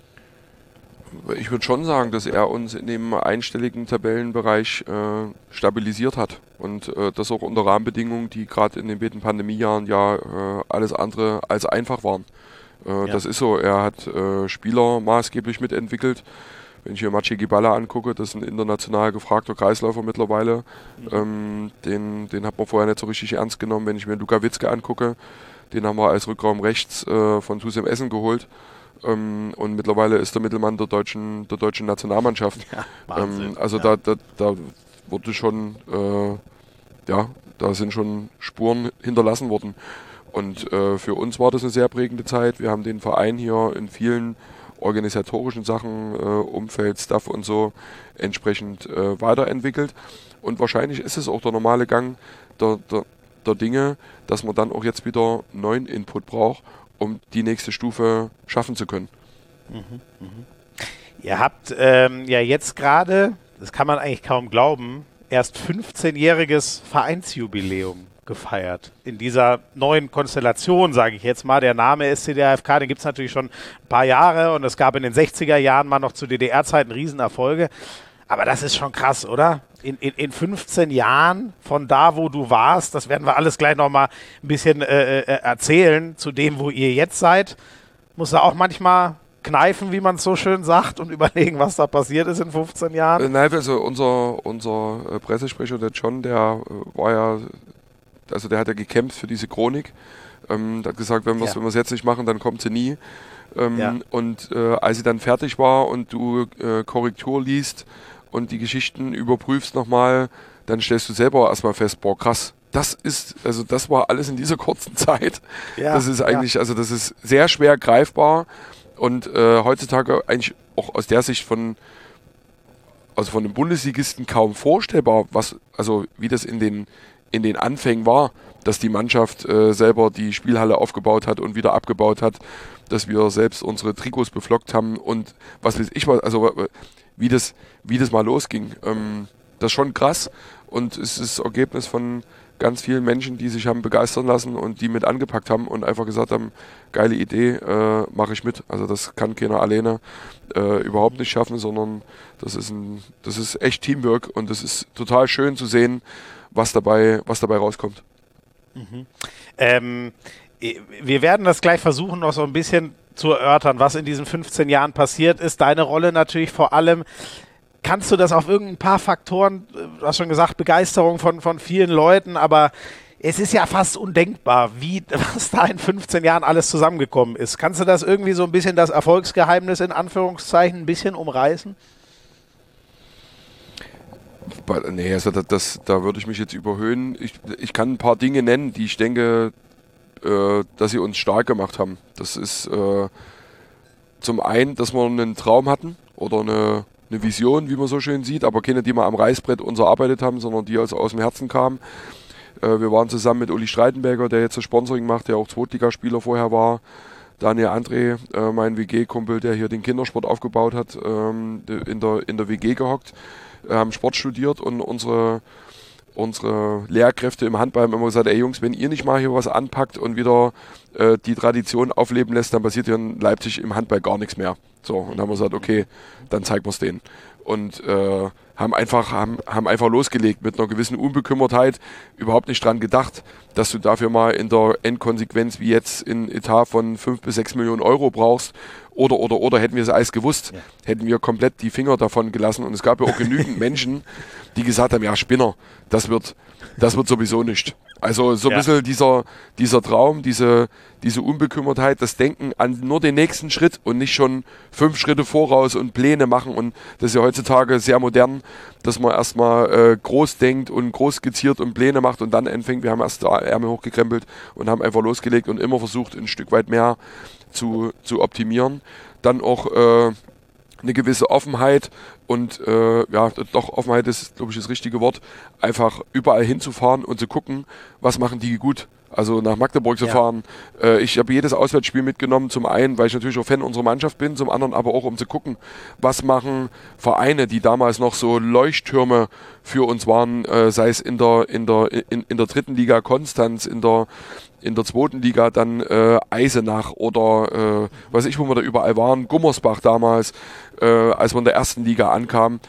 Ich würde schon sagen, dass er uns in dem einstelligen Tabellenbereich äh, stabilisiert hat und äh, das auch unter Rahmenbedingungen, die gerade in den beiden Pandemiejahren ja äh, alles andere als einfach waren. Äh, ja. Das ist so, er hat äh, Spieler maßgeblich mitentwickelt. Wenn ich hier Maciej Gibala angucke, das ist ein international gefragter Kreisläufer mittlerweile. Mhm. Ähm, den, den hat man vorher nicht so richtig ernst genommen. Wenn ich mir Luka Witzke angucke, den haben wir als Rückraum rechts äh, von Tusem Essen geholt. Ähm, und mittlerweile ist der Mittelmann der deutschen, der deutschen Nationalmannschaft. Ja, Wahnsinn, ähm, also ja. da, da, da wurde schon, äh, ja, da sind schon Spuren hinterlassen worden. Und äh, für uns war das eine sehr prägende Zeit. Wir haben den Verein hier in vielen organisatorischen Sachen, äh, Umfeld, Staff und so entsprechend äh, weiterentwickelt. Und wahrscheinlich ist es auch der normale Gang der, der, der Dinge, dass man dann auch jetzt wieder neuen Input braucht, um die nächste Stufe schaffen zu können. Mhm, mhm. Ihr habt ähm, ja jetzt gerade, das kann man eigentlich kaum glauben, erst fünfzehnjähriges Vereinsjubiläum gefeiert. In dieser neuen Konstellation, sage ich jetzt mal. Der Name S C D H F K, den gibt es natürlich schon ein paar Jahre und es gab in den sechziger Jahren mal noch zu D D R-Zeiten Riesenerfolge. Aber das ist schon krass, oder? In, in, in fünfzehn Jahren von da, wo du warst, das werden wir alles gleich nochmal ein bisschen äh, äh, erzählen, zu dem, wo ihr jetzt seid, musst du auch manchmal kneifen, wie man es so schön sagt, und überlegen, was da passiert ist in fünfzehn Jahren? Äh, nein, also unser, unser äh, Pressesprecher, der John, der äh, war ja, also der hat ja gekämpft für diese Chronik. Ähm, der hat gesagt, wenn wir es ja. jetzt nicht machen, dann kommt sie nie. Ähm, ja. Und äh, als sie dann fertig war und du äh, Korrektur liest und die Geschichten überprüfst nochmal, dann stellst du selber erstmal fest, boah krass, das ist, also das war alles in dieser kurzen Zeit. Ja, das ist eigentlich, ja. also das ist sehr schwer greifbar und äh, heutzutage eigentlich auch aus der Sicht von, also von den Bundesligisten kaum vorstellbar, was, also wie das in den, in den Anfängen war, dass die Mannschaft äh, selber die Spielhalle aufgebaut hat und wieder abgebaut hat, dass wir selbst unsere Trikots beflockt haben und was weiß ich was, also wie das, wie das mal losging. Ähm, das ist schon krass und es ist das Ergebnis von ganz vielen Menschen, die sich haben begeistern lassen und die mit angepackt haben und einfach gesagt haben, geile Idee, äh, mache ich mit. Also das kann keiner alleine äh, überhaupt nicht schaffen, sondern das ist ein, das ist echt Teamwork und es ist total schön zu sehen, was dabei, was dabei rauskommt. Mhm. Ähm, wir werden das gleich versuchen, noch so ein bisschen zu erörtern, was in diesen fünfzehn Jahren passiert ist. Deine Rolle natürlich vor allem. Kannst du das auf irgendein paar Faktoren, du hast schon gesagt, Begeisterung von, von vielen Leuten, aber es ist ja fast undenkbar, wie, was da in fünfzehn Jahren alles zusammengekommen ist. Kannst du das irgendwie so ein bisschen, das Erfolgsgeheimnis in Anführungszeichen, ein bisschen umreißen? Nee, also das, das, da würde ich mich jetzt überhöhen. Ich, ich kann ein paar Dinge nennen, die ich denke, äh, dass sie uns stark gemacht haben. Das ist äh, zum einen, dass wir einen Traum hatten oder eine, eine Vision, wie man so schön sieht, aber keine, die wir am Reißbrett uns erarbeitet haben, sondern die aus, aus dem Herzen kamen. Äh, wir waren zusammen mit Uli Streitenberger, der jetzt das Sponsoring macht, der auch Zweitligaspieler vorher war. Daniel André, äh, mein W G-Kumpel, der hier den Kindersport aufgebaut hat, ähm, in der, in der W G gehockt, äh, haben Sport studiert und unsere, unsere Lehrkräfte im Handball haben immer gesagt, ey Jungs, wenn ihr nicht mal hier was anpackt und wieder äh, die Tradition aufleben lässt, dann passiert hier in Leipzig im Handball gar nichts mehr. So, und dann haben wir gesagt, okay, dann zeigen wir es denen. Und äh, haben einfach, haben, haben einfach losgelegt mit einer gewissen Unbekümmertheit, überhaupt nicht dran gedacht, dass du dafür mal in der Endkonsequenz wie jetzt in Etat von fünf bis sechs Millionen Euro brauchst. Oder, oder, oder hätten wir es alles gewusst, ja. hätten wir komplett die Finger davon gelassen. Und es gab ja auch genügend Menschen, die gesagt haben, ja Spinner, das wird, das wird sowieso nicht. Also so ein Ja. bisschen dieser, dieser Traum, diese, diese Unbekümmertheit, das Denken an nur den nächsten Schritt und nicht schon fünf Schritte voraus und Pläne machen. Und das ist ja heutzutage sehr modern, dass man erstmal äh, groß denkt und groß skizziert und Pläne macht und dann anfängt. Wir haben erst die Ärmel hochgekrempelt und haben einfach losgelegt und immer versucht, ein Stück weit mehr zu, zu optimieren. Dann auch äh, eine gewisse Offenheit und äh, ja, doch Offenheit ist, glaube ich, das richtige Wort, einfach überall hinzufahren und zu gucken, was machen die gut. Also nach Magdeburg zu Ja. fahren. Äh, ich habe jedes Auswärtsspiel mitgenommen, zum einen, weil ich natürlich auch Fan unserer Mannschaft bin, zum anderen aber auch, um zu gucken, was machen Vereine, die damals noch so Leuchttürme für uns waren, äh, sei es in der, in der, in, in der dritten Liga Konstanz, in der in der zweiten Liga dann äh, Eisenach oder äh, weiß ich, wo wir da überall waren, Gummersbach damals, äh, als wir in der ersten Liga ankamen.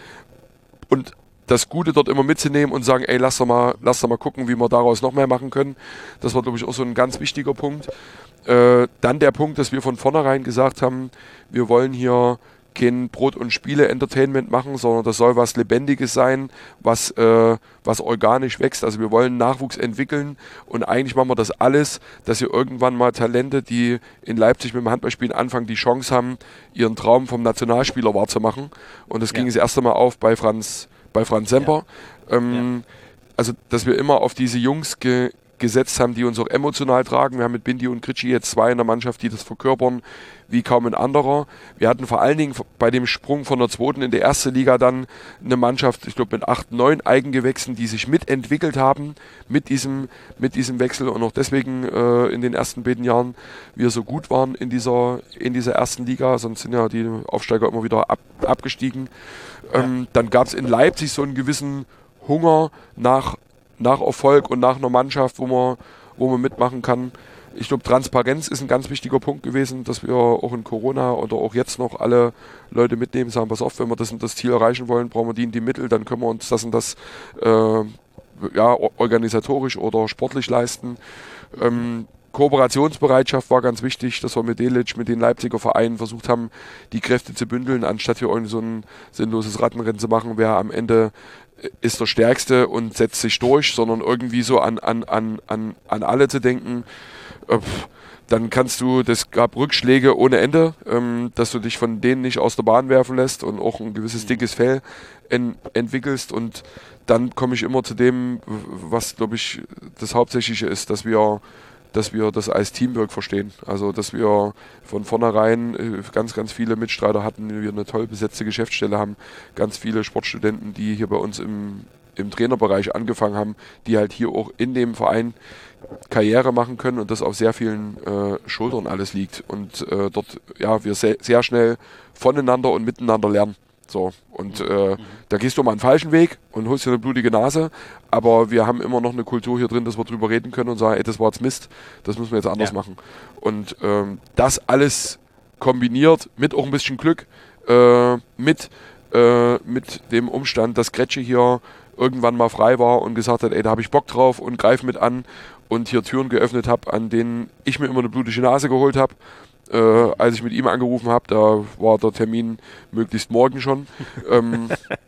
Und das Gute dort immer mitzunehmen und sagen, ey, lass doch mal, lass doch mal gucken, wie wir daraus noch mehr machen können. Das war, glaube ich, auch so ein ganz wichtiger Punkt. Äh, dann der Punkt, dass wir von vornherein gesagt haben, wir wollen hier kein Brot- und Spiele-Entertainment machen, sondern das soll was Lebendiges sein, was, äh, was organisch wächst. Also wir wollen Nachwuchs entwickeln und eigentlich machen wir das alles, dass wir irgendwann mal Talente, die in Leipzig mit dem Handballspielen anfangen, die Chance haben, ihren Traum vom Nationalspieler wahrzumachen. Und das Ja. ging das erste Mal auf bei Franz, bei Franz Semper. Ja. Ähm, ja. Also, dass wir immer auf diese Jungs ge gesetzt haben, die uns auch emotional tragen. Wir haben mit Bindi und Gritschi jetzt zwei in der Mannschaft, die das verkörpern wie kaum ein anderer. Wir hatten vor allen Dingen bei dem Sprung von der zweiten in die erste Liga dann eine Mannschaft, ich glaube mit acht, neun Eigengewächsen, die sich mitentwickelt haben mit diesem, mit diesem Wechsel und auch deswegen äh, in den ersten beiden Jahren wir so gut waren in dieser, in dieser ersten Liga, sonst sind ja die Aufsteiger immer wieder ab, abgestiegen. Ja. Ähm, dann gab es in Leipzig so einen gewissen Hunger nach nach Erfolg und nach einer Mannschaft, wo man, wo man mitmachen kann. Ich glaube, Transparenz ist ein ganz wichtiger Punkt gewesen, dass wir auch in Corona oder auch jetzt noch alle Leute mitnehmen, sagen, pass auf, wenn wir das und das Ziel erreichen wollen, brauchen wir die und die Mittel, dann können wir uns das und das äh, ja, organisatorisch oder sportlich leisten. Ähm, Kooperationsbereitschaft war ganz wichtig, dass wir mit Delitzsch, mit den Leipziger Vereinen versucht haben, die Kräfte zu bündeln, anstatt hier irgendwie so ein sinnloses Rattenrennen zu machen, wer am Ende ist der Stärkste und setzt sich durch, sondern irgendwie so an, an, an, an, an alle zu denken. Äh, dann kannst du, das gab Rückschläge ohne Ende, ähm, dass du dich von denen nicht aus der Bahn werfen lässt und auch ein gewisses dickes Fell en, entwickelst. Und dann komme ich immer zu dem, was, glaube ich, das Hauptsächliche ist, dass wir dass wir das als Teamwork verstehen. Also, dass wir von vornherein äh, ganz, ganz viele Mitstreiter hatten, wir eine toll besetzte Geschäftsstelle haben, ganz viele Sportstudenten, die hier bei uns im, im Trainerbereich angefangen haben, die halt hier auch in dem Verein Karriere machen können und das auf sehr vielen äh, Schultern alles liegt. Und äh, dort, ja, wir sehr, sehr schnell voneinander und miteinander lernen. So, und äh, mhm. da gehst du mal einen falschen Weg und holst dir eine blutige Nase, aber wir haben immer noch eine Kultur hier drin, dass wir drüber reden können und sagen, ey, das war jetzt Mist, das müssen wir jetzt anders ja. machen. Und ähm, das alles kombiniert mit auch ein bisschen Glück, äh, mit, äh, mit dem Umstand, dass Gretsche hier irgendwann mal frei war und gesagt hat, ey, da habe ich Bock drauf und greif mit an und hier Türen geöffnet habe, an denen ich mir immer eine blutige Nase geholt habe. Äh, als ich mit ihm angerufen habe, da war der Termin möglichst morgen schon, ähm,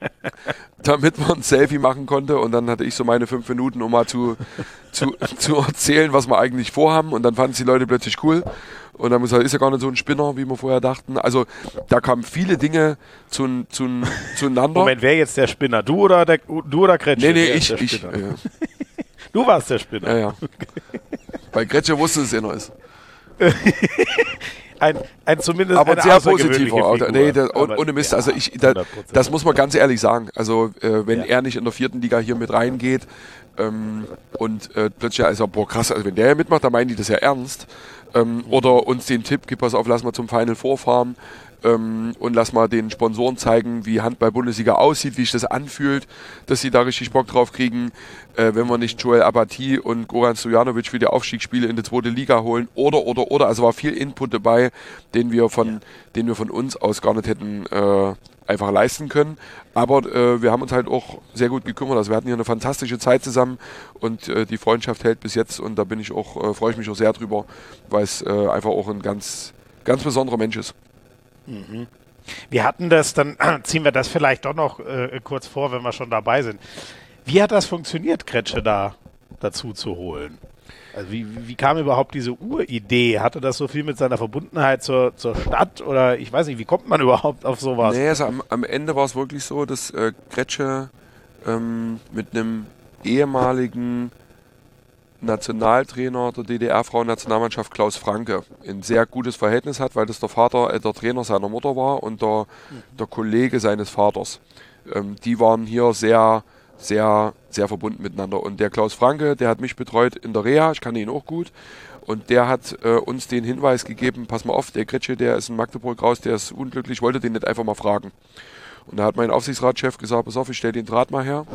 damit man ein Selfie machen konnte und dann hatte ich so meine fünf Minuten, um mal zu, zu, zu erzählen, was wir eigentlich vorhaben und dann fanden es die Leute plötzlich cool und dann haben wir gesagt, ist ja gar nicht so ein Spinner, wie wir vorher dachten. Also da kamen viele Dinge zu, zu, zueinander. Moment, wer jetzt der Spinner? Du oder der, du oder Gretsche? Nee, nee, ich. ich ja. Du warst der Spinner. Ja, ja. Bei Gretsche wusste es, einer ist. ein, ein zumindest aber eine sehr positiver. Nee, der, aber, ohne Mist. Ja, also ich, da, das muss man ganz ehrlich sagen. Also äh, wenn ja. er nicht in der vierten Liga hier mit reingeht ähm, und äh, plötzlich also boah krass, also wenn der mitmacht, dann meinen die das ja ernst. Ähm, mhm. Oder uns den Tipp, gib pass auf, lass mal zum Final vorfahren. Ähm, und lass mal den Sponsoren zeigen, wie Handball-Bundesliga aussieht, wie sich das anfühlt, dass sie da richtig Bock drauf kriegen, äh, wenn wir nicht Joel Abati und Goran Stojanovic für die Aufstiegsspiele in die zweite Liga holen oder, oder, oder. Also war viel Input dabei, den wir von, ja. den wir von uns aus gar nicht hätten äh, einfach leisten können. Aber äh, wir haben uns halt auch sehr gut gekümmert. Also wir hatten hier eine fantastische Zeit zusammen und äh, die Freundschaft hält bis jetzt und da bin ich auch, äh, freue ich mich auch sehr drüber, weil es äh, einfach auch ein ganz, ganz besonderer Mensch ist. Mhm. Wir hatten das, dann ziehen wir das vielleicht doch noch äh, kurz vor, wenn wir schon dabei sind. Wie hat das funktioniert, Gretsche, da dazu zu holen? Also wie, wie kam überhaupt diese Uridee? Hatte das so viel mit seiner Verbundenheit zur, zur Stadt oder ich weiß nicht, wie kommt man überhaupt auf sowas? Nee, also am, am Ende war es wirklich so, dass äh, Kretsche ähm, mit einem ehemaligen Nationaltrainer der D D R-Frauen-Nationalmannschaft Klaus Franke ein sehr gutes Verhältnis hat, weil das der Vater, äh, der Trainer seiner Mutter war und der, der Kollege seines Vaters. Ähm, die waren hier sehr sehr, sehr verbunden miteinander. Und der Klaus Franke, der hat mich betreut in der Reha, ich kannte ihn auch gut. Und der hat äh, uns den Hinweis gegeben, pass mal auf, der Kretsche, der ist in Magdeburg raus, der ist unglücklich, wollte den nicht einfach mal fragen. Und da hat mein Aufsichtsratschef gesagt, pass auf, ich stell den Draht mal her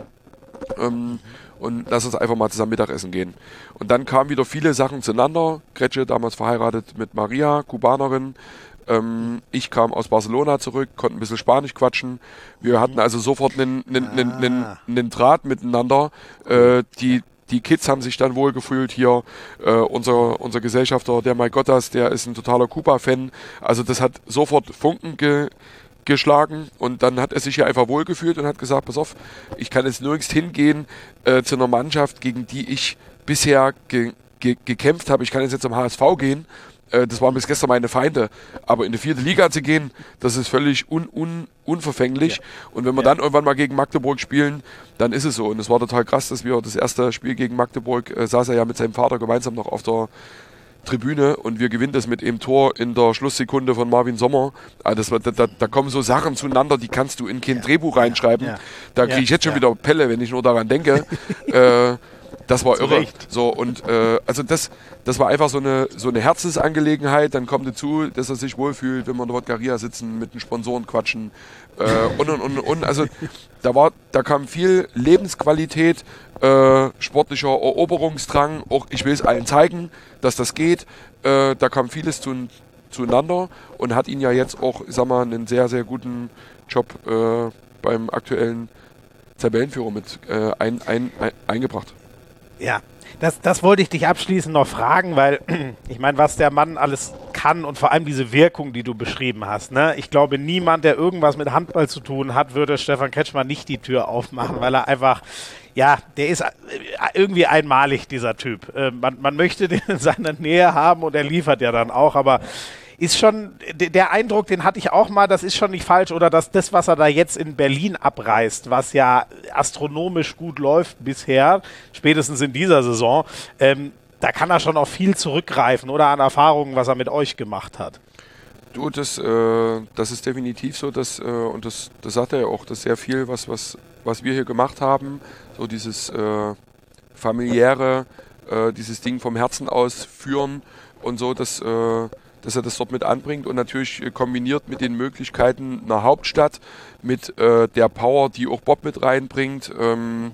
ähm, und lass uns einfach mal zusammen Mittagessen gehen. Und dann kamen wieder viele Sachen zueinander. Kretsche, damals verheiratet mit Maria, Kubanerin. Ähm, ich kam aus Barcelona zurück, konnte ein bisschen Spanisch quatschen. Wir hatten also sofort einen, einen, einen, einen, einen Draht miteinander. Äh, die, die Kids haben sich dann wohl gefühlt hier. Äh, unser, unser Gesellschafter, der Mike Gottas, der ist ein totaler Kuba-Fan. Also das hat sofort Funken ge, geschlagen und dann hat er sich hier einfach wohlgefühlt und hat gesagt, pass auf, ich kann jetzt nirgends hingehen äh, zu einer Mannschaft, gegen die ich bisher ge, ge, gekämpft habe. Ich kann jetzt, jetzt zum H S V gehen. Das waren bis gestern meine Feinde. Aber in die vierte Liga zu gehen, das ist völlig un, un, unverfänglich. Ja. Und wenn wir ja. dann irgendwann mal gegen Magdeburg spielen, dann ist es so. Und es war total krass, dass wir das erste Spiel gegen Magdeburg, äh, saß er ja mit seinem Vater gemeinsam noch auf der Tribüne und wir gewinnen das mit dem Tor in der Schlusssekunde von Marvin Sommer. Also das, da, da kommen so Sachen zueinander, die kannst du in kein ja. Drehbuch reinschreiben. Ja. Da kriege ich jetzt schon ja. wieder Pelle, wenn ich nur daran denke. äh, Das war irre. Recht. So, und äh, also das, das war einfach so eine, so eine Herzensangelegenheit. Dann kommt dazu, dass er sich wohlfühlt, wenn wir in der Wodgaria sitzen, mit den Sponsoren quatschen. Äh, und, und, und, und. Also da, war, da kam viel Lebensqualität, äh, sportlicher Eroberungsdrang. Auch ich will es allen zeigen, dass das geht. Äh, da kam vieles zu, zueinander und hat ihn ja jetzt auch, ich sag mal, einen sehr, sehr guten Job äh, beim aktuellen Tabellenführer mit äh, ein, ein, ein, eingebracht. Ja, das, das wollte ich dich abschließend noch fragen, weil ich meine, was der Mann alles kann und vor allem diese Wirkung, die du beschrieben hast. Ne? Ich glaube, niemand, der irgendwas mit Handball zu tun hat, würde Stefan Kretschmann nicht die Tür aufmachen, weil er einfach, ja, der ist irgendwie einmalig, dieser Typ. Äh, man, man möchte den in seiner Nähe haben und er liefert ja dann auch, aber ist schon, der Eindruck, den hatte ich auch mal, das ist schon nicht falsch, oder dass das, was er da jetzt in Berlin abreißt, was ja astronomisch gut läuft bisher, spätestens in dieser Saison, ähm, da kann er schon auf viel zurückgreifen, oder an Erfahrungen, was er mit euch gemacht hat. Du, das, äh, das ist definitiv so, dass, äh, und das, das sagt er ja auch, dass sehr viel, was, was, was wir hier gemacht haben, so dieses äh, familiäre, äh, dieses Ding vom Herzen aus führen und so, dass äh, dass er das dort mit anbringt und natürlich äh, kombiniert mit den Möglichkeiten einer Hauptstadt, mit äh, der Power, die auch Bob mit reinbringt, ähm,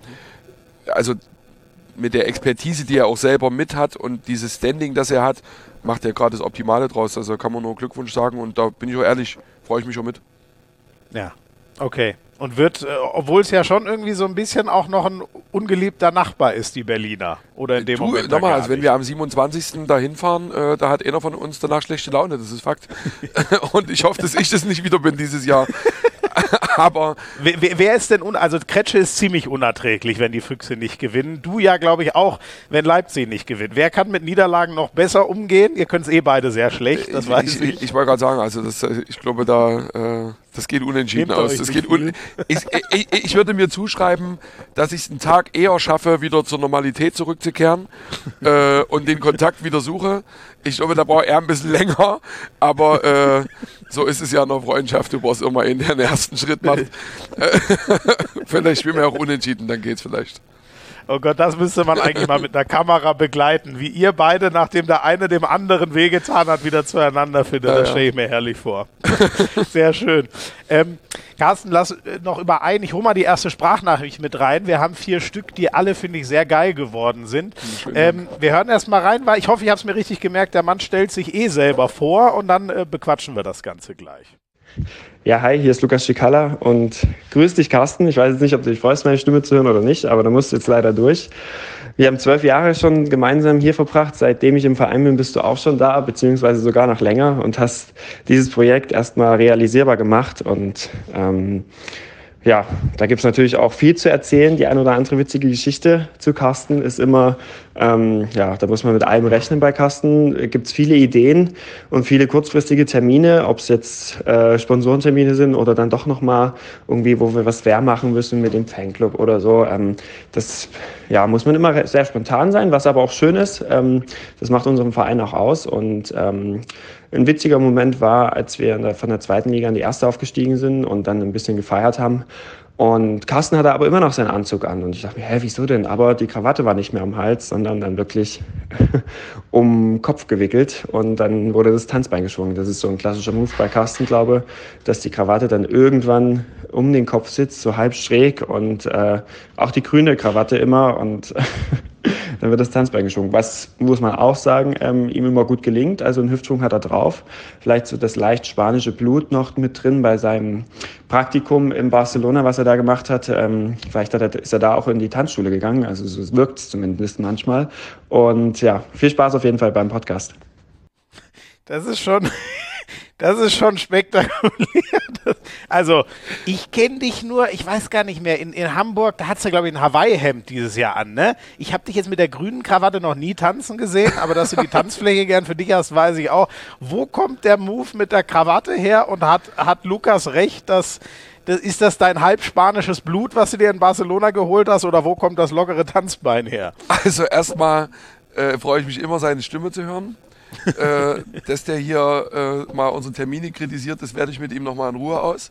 also mit der Expertise, die er auch selber mit hat und dieses Standing, das er hat, macht er gerade das Optimale draus. Also kann man nur Glückwunsch sagen und da bin ich auch ehrlich, freue ich mich auch mit. Ja, okay. Und wird, äh, obwohl es ja schon irgendwie so ein bisschen auch noch ein ungeliebter Nachbar ist, die Berliner. Oder in dem du, Moment. Nochmal, also wenn wir am siebenundzwanzigsten da hinfahren, äh, da hat einer von uns danach schlechte Laune, das ist Fakt. Und ich hoffe, dass ich das nicht wieder bin dieses Jahr. Aber wer, wer ist denn, un also Kretsche ist ziemlich unerträglich, wenn die Füchse nicht gewinnen. Du ja, glaube ich, auch, wenn Leipzig nicht gewinnt. Wer kann mit Niederlagen noch besser umgehen? Ihr könnt es eh beide sehr schlecht, das ich, weiß ich. Ich, ich, ich wollte gerade sagen, also das, ich glaube, da äh, das geht unentschieden Nehmt aus. Das geht un ich, ich, ich würde mir zuschreiben, dass ich es einen Tag eher schaffe, wieder zur Normalität zurückzukehren äh, und den Kontakt wieder suche. Ich glaube, da braucht er ein bisschen länger, aber äh, so ist es ja in der Freundschaft. Du brauchst immer einen, der den ersten Schritt macht. Vielleicht spielen wir auch unentschieden, dann geht's vielleicht. Oh Gott, das müsste man eigentlich mal mit einer Kamera begleiten, wie ihr beide, nachdem der eine dem anderen wehgetan hat, wieder zueinander findet. Ja, das stelle ich mir herrlich vor. Sehr schön. Ähm, Carsten, lass noch über ein, ich hole mal die erste Sprachnachricht mit rein. Wir haben vier Stück, die alle, finde ich, sehr geil geworden sind. Ähm, wir hören erst mal rein, weil ich hoffe, ich habe es mir richtig gemerkt, der Mann stellt sich eh selber vor und dann äh, bequatschen wir das Ganze gleich. Ja, hi, hier ist Lukas Schikala und grüß dich, Carsten. Ich weiß jetzt nicht, ob du dich freust, meine Stimme zu hören oder nicht, aber da musst du jetzt leider durch. Wir haben zwölf Jahre schon gemeinsam hier verbracht. Seitdem ich im Verein bin, bist du auch schon da, beziehungsweise sogar noch länger und hast dieses Projekt erstmal realisierbar gemacht. Und ähm, ja, da gibt es natürlich auch viel zu erzählen. Die ein oder andere witzige Geschichte zu Carsten ist immer, ähm, ja, da muss man mit allem rechnen bei Carsten. Gibt es viele Ideen und viele kurzfristige Termine, ob es jetzt äh, Sponsorentermine sind oder dann doch nochmal irgendwie, wo wir was fair machen müssen mit dem Fanclub oder so. Ähm, das ja, muss man immer sehr spontan sein, was aber auch schön ist. Ähm, das macht unseren Verein auch aus. Und ähm, ein witziger Moment war, als wir in der, von der zweiten Liga in die erste aufgestiegen sind und dann ein bisschen gefeiert haben. Und Carsten hatte aber immer noch seinen Anzug an. Und ich dachte mir, hä, wieso denn? Aber die Krawatte war nicht mehr am Hals, sondern dann wirklich um den Kopf gewickelt. Und dann wurde das Tanzbein geschwungen. Das ist so ein klassischer Move bei Carsten, glaube ich, dass die Krawatte dann irgendwann um den Kopf sitzt, so halb schräg. Und äh, auch die grüne Krawatte immer. Und dann wird das Tanzbein geschwungen. Was, muss man auch sagen, ähm, ihm immer gut gelingt. Also einen Hüftschwung hat er drauf. Vielleicht so das leicht spanische Blut noch mit drin bei seinem Praktikum in Barcelona, was er da gemacht hat. Ähm, vielleicht hat er, ist er da auch in die Tanzschule gegangen. Also so wirkt es zumindest manchmal. Und ja, viel Spaß auf jeden Fall beim Podcast. Das ist schon... Das ist schon spektakulär. Also, ich kenne dich nur, ich weiß gar nicht mehr, in, in Hamburg, da hattest du, glaube ich, ein Hawaii-Hemd dieses Jahr an, ne? Ich habe dich jetzt mit der grünen Krawatte noch nie tanzen gesehen, aber dass du die Tanzfläche gern für dich hast, weiß ich auch. Wo kommt der Move mit der Krawatte her und hat, hat Lukas recht, dass... Das, ist das dein halb spanisches Blut, was du dir in Barcelona geholt hast, oder wo kommt das lockere Tanzbein her? Also erstmal äh, freue ich mich immer, seine Stimme zu hören. äh, dass der hier äh, mal unsere Termine kritisiert, das werde ich mit ihm nochmal in Ruhe aus.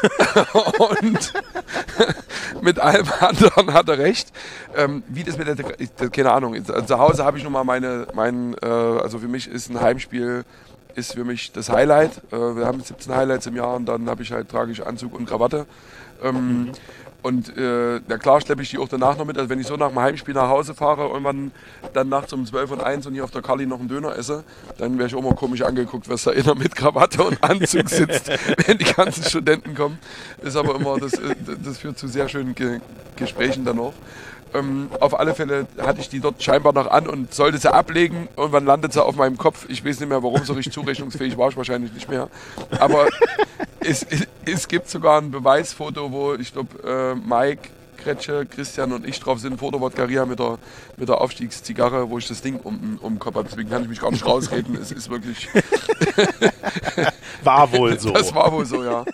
Und mit allem anderen hat er recht. Ähm, wie das mit der, ich, keine Ahnung, also zu Hause habe ich nun mal meine, mein, äh, also für mich ist ein Heimspiel, ist für mich das Highlight. Äh, wir haben siebzehn Highlights im Jahr und dann habe ich halt trage ich Anzug und Krawatte. Ähm, mhm. Und äh, na klar schleppe ich die auch danach noch mit. Also wenn ich so nach dem Heimspiel nach Hause fahre und man dann nachts um zwölf und eins und hier auf der Kali noch einen Döner esse, dann wäre ich auch mal komisch angeguckt, was da inner mit Krawatte und Anzug sitzt, wenn die ganzen Studenten kommen. Ist aber immer, das, das führt zu sehr schönen Ge- Gesprächen dann auch. Ähm, auf alle Fälle hatte ich die dort scheinbar noch an und sollte sie ablegen. Irgendwann landet sie auf meinem Kopf. Ich weiß nicht mehr, warum, so richtig zurechnungsfähig war ich wahrscheinlich nicht mehr. Aber es, es, es gibt sogar ein Beweisfoto, wo ich glaube, äh, Mike, Kretsche, Christian und ich drauf sind, vor der Wodkaria mit der, mit der Aufstiegszigarre, wo ich das Ding um, um den Kopf habe. Deswegen kann ich mich gar nicht rausreden. Es ist wirklich... War wohl so. Das war wohl so, ja.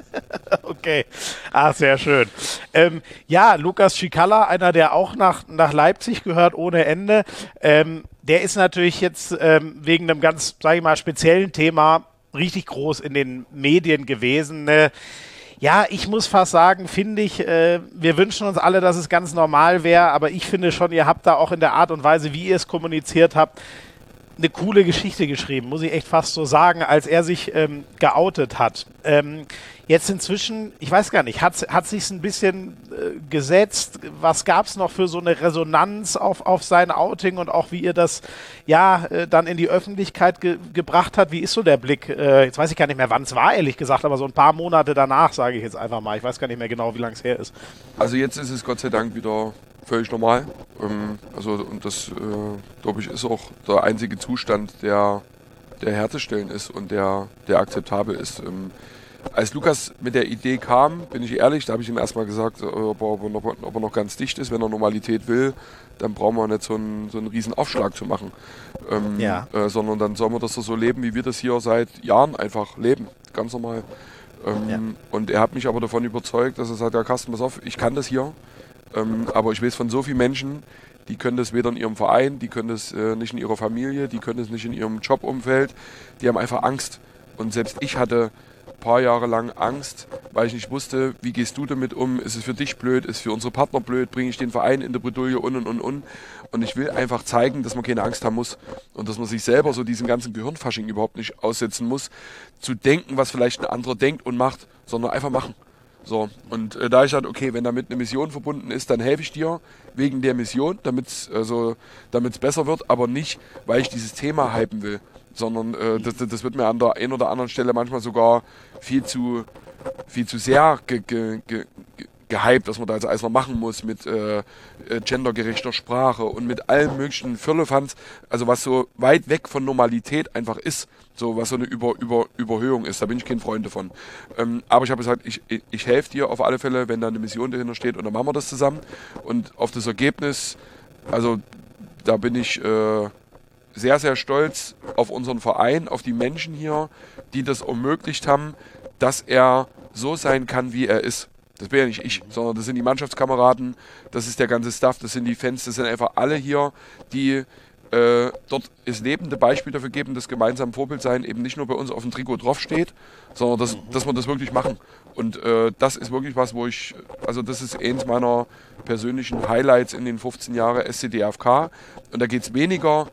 Okay, ah, sehr schön. Ähm, ja, Lukas Cicala, einer, der auch nach, nach Leipzig gehört ohne Ende, ähm, der ist natürlich jetzt ähm, wegen einem ganz, sage ich mal, speziellen Thema richtig groß in den Medien gewesen. Ne? Ja, ich muss fast sagen, finde ich, äh, wir wünschen uns alle, dass es ganz normal wäre, aber ich finde schon, ihr habt da auch in der Art und Weise, wie ihr es kommuniziert habt, eine coole Geschichte geschrieben, muss ich echt fast so sagen, als er sich ähm, geoutet hat. Ähm, jetzt inzwischen, ich weiß gar nicht, hat, hat sich ein bisschen äh, gesetzt? Was gab es noch für so eine Resonanz auf, auf sein Outing und auch wie ihr das ja äh, dann in die Öffentlichkeit ge- gebracht hat? Wie ist so der Blick? Äh, jetzt weiß ich gar nicht mehr, wann es war, ehrlich gesagt, aber so ein paar Monate danach, sage ich jetzt einfach mal. Ich weiß gar nicht mehr genau, wie lange es her ist. Also jetzt ist es Gott sei Dank wieder völlig normal. Ähm, also und das, äh, glaube ich, ist auch der einzige Zustand, der, der herzustellen ist und der, der akzeptabel ist. Ähm, als Lukas mit der Idee kam, bin ich ehrlich, da habe ich ihm erstmal gesagt, ob er, ob, er noch, ob er noch ganz dicht ist, wenn er Normalität will, dann brauchen wir nicht so einen, so einen riesen Aufschlag zu machen. Ähm, ja. äh, sondern dann sollen wir das so leben, wie wir das hier seit Jahren einfach leben. Ganz normal. Ähm, ja. Und er hat mich aber davon überzeugt, dass er sagt, ja Carsten, pass auf, ich kann das hier. Ähm, aber ich weiß von so vielen Menschen, die können das weder in ihrem Verein, die können das äh, nicht in ihrer Familie, die können das nicht in ihrem Jobumfeld, die haben einfach Angst. Und selbst ich hatte ein paar Jahre lang Angst, weil ich nicht wusste, wie gehst du damit um, ist es für dich blöd, ist es für unsere Partner blöd, bringe ich den Verein in der Bredouille und und und und. Und ich will einfach zeigen, dass man keine Angst haben muss und dass man sich selber so diesen ganzen Gehirnfasching überhaupt nicht aussetzen muss, zu denken, was vielleicht ein anderer denkt und macht, sondern einfach machen. So, und äh, da ich halt, okay, wenn damit eine Mission verbunden ist, dann helfe ich dir wegen der Mission, damit es also, damit's besser wird, aber nicht, weil ich dieses Thema hypen will, sondern äh, das, das wird mir an der einen oder anderen Stelle manchmal sogar viel zu, viel zu sehr ge, ge, ge, gehypt, was man da jetzt alles noch machen muss mit äh, gendergerechter Sprache und mit allen möglichen Firlefanz, also was so weit weg von Normalität einfach ist, so was so eine Über, Über, Überhöhung ist, da bin ich kein Freund davon. Ähm, aber ich habe gesagt, ich, ich, ich helfe dir auf alle Fälle, wenn da eine Mission dahinter steht und dann machen wir das zusammen und auf das Ergebnis, also da bin ich äh, sehr, sehr stolz auf unseren Verein, auf die Menschen hier, die das ermöglicht haben, dass er so sein kann, wie er ist. Das bin ja nicht ich, sondern das sind die Mannschaftskameraden, das ist der ganze Staff, das sind die Fans, das sind einfach alle hier, die äh, dort das lebende Beispiel dafür geben, dass gemeinsam Vorbild sein eben nicht nur bei uns auf dem Trikot draufsteht, sondern dass, dass wir das wirklich machen. Und äh, das ist wirklich was, wo ich, also das ist eins meiner persönlichen Highlights in den fünfzehn Jahren S C D F K. Und da geht es weniger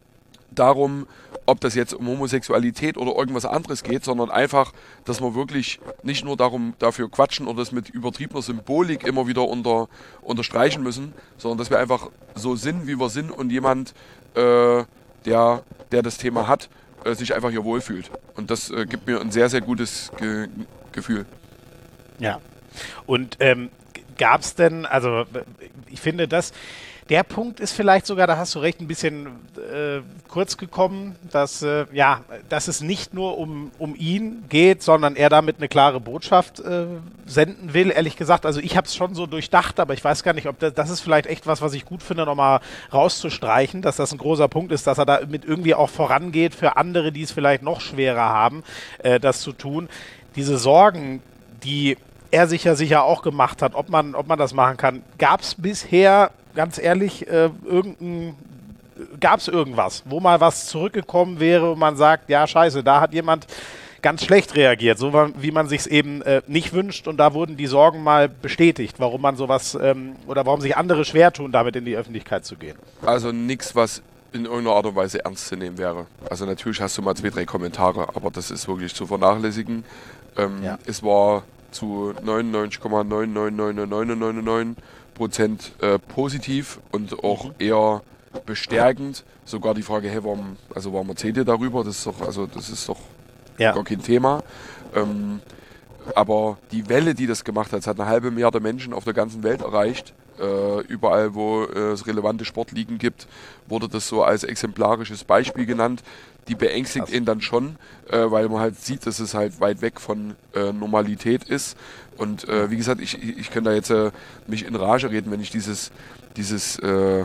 darum, ob das jetzt um Homosexualität oder irgendwas anderes geht, sondern einfach, dass wir wirklich nicht nur darum dafür quatschen oder das mit übertriebener Symbolik immer wieder unter, unterstreichen müssen, sondern dass wir einfach so sind, wie wir sind und jemand, äh, der, der das Thema hat, äh, sich einfach hier wohlfühlt. Und das äh, gibt mir ein sehr, sehr gutes Ge- Gefühl. Ja. Und ähm, gab es denn, also ich finde das, der Punkt ist vielleicht sogar, da hast du recht, ein bisschen äh, kurz gekommen, dass, äh, ja, dass es nicht nur um, um ihn geht, sondern er damit eine klare Botschaft äh, senden will, ehrlich gesagt. Also ich habe es schon so durchdacht, aber ich weiß gar nicht, ob das, das ist vielleicht echt was, was ich gut finde, nochmal rauszustreichen, dass das ein großer Punkt ist, dass er da mit irgendwie auch vorangeht für andere, die es vielleicht noch schwerer haben, äh, das zu tun. Diese Sorgen, die er sich ja sicher auch gemacht hat, ob man, ob man das machen kann, gab es bisher, ganz ehrlich, äh, irgendein, gab es irgendwas, wo mal was zurückgekommen wäre und man sagt, ja scheiße, da hat jemand ganz schlecht reagiert, so wie man sich es eben äh, nicht wünscht und da wurden die Sorgen mal bestätigt, warum man sowas ähm, oder warum sich andere schwer tun, damit in die Öffentlichkeit zu gehen. Also nichts, was in irgendeiner Art und Weise ernst zu nehmen wäre. Also natürlich hast du mal zwei, drei Kommentare, aber das ist wirklich zu vernachlässigen. Ähm, ja. Es war zu neunundneunzig Komma neun neun neun neun neun neun neun Prozent äh, positiv und auch mhm. eher bestärkend. Sogar die Frage, hey, warum, also warum erzählt ihr darüber? Das ist doch, also das ist doch ja. gar kein Thema. Ähm, aber die Welle, die das gemacht hat, es hat eine halbe Milliarde Menschen auf der ganzen Welt erreicht. Äh, überall, wo äh, es relevante Sportligen gibt, wurde das so als exemplarisches Beispiel genannt. Die beängstigt Krass. ihn dann schon, äh, weil man halt sieht, dass es halt weit weg von äh, Normalität ist. Und äh, wie gesagt, ich, ich kann da jetzt äh, mich in Rage reden, wenn ich dieses, dieses, äh,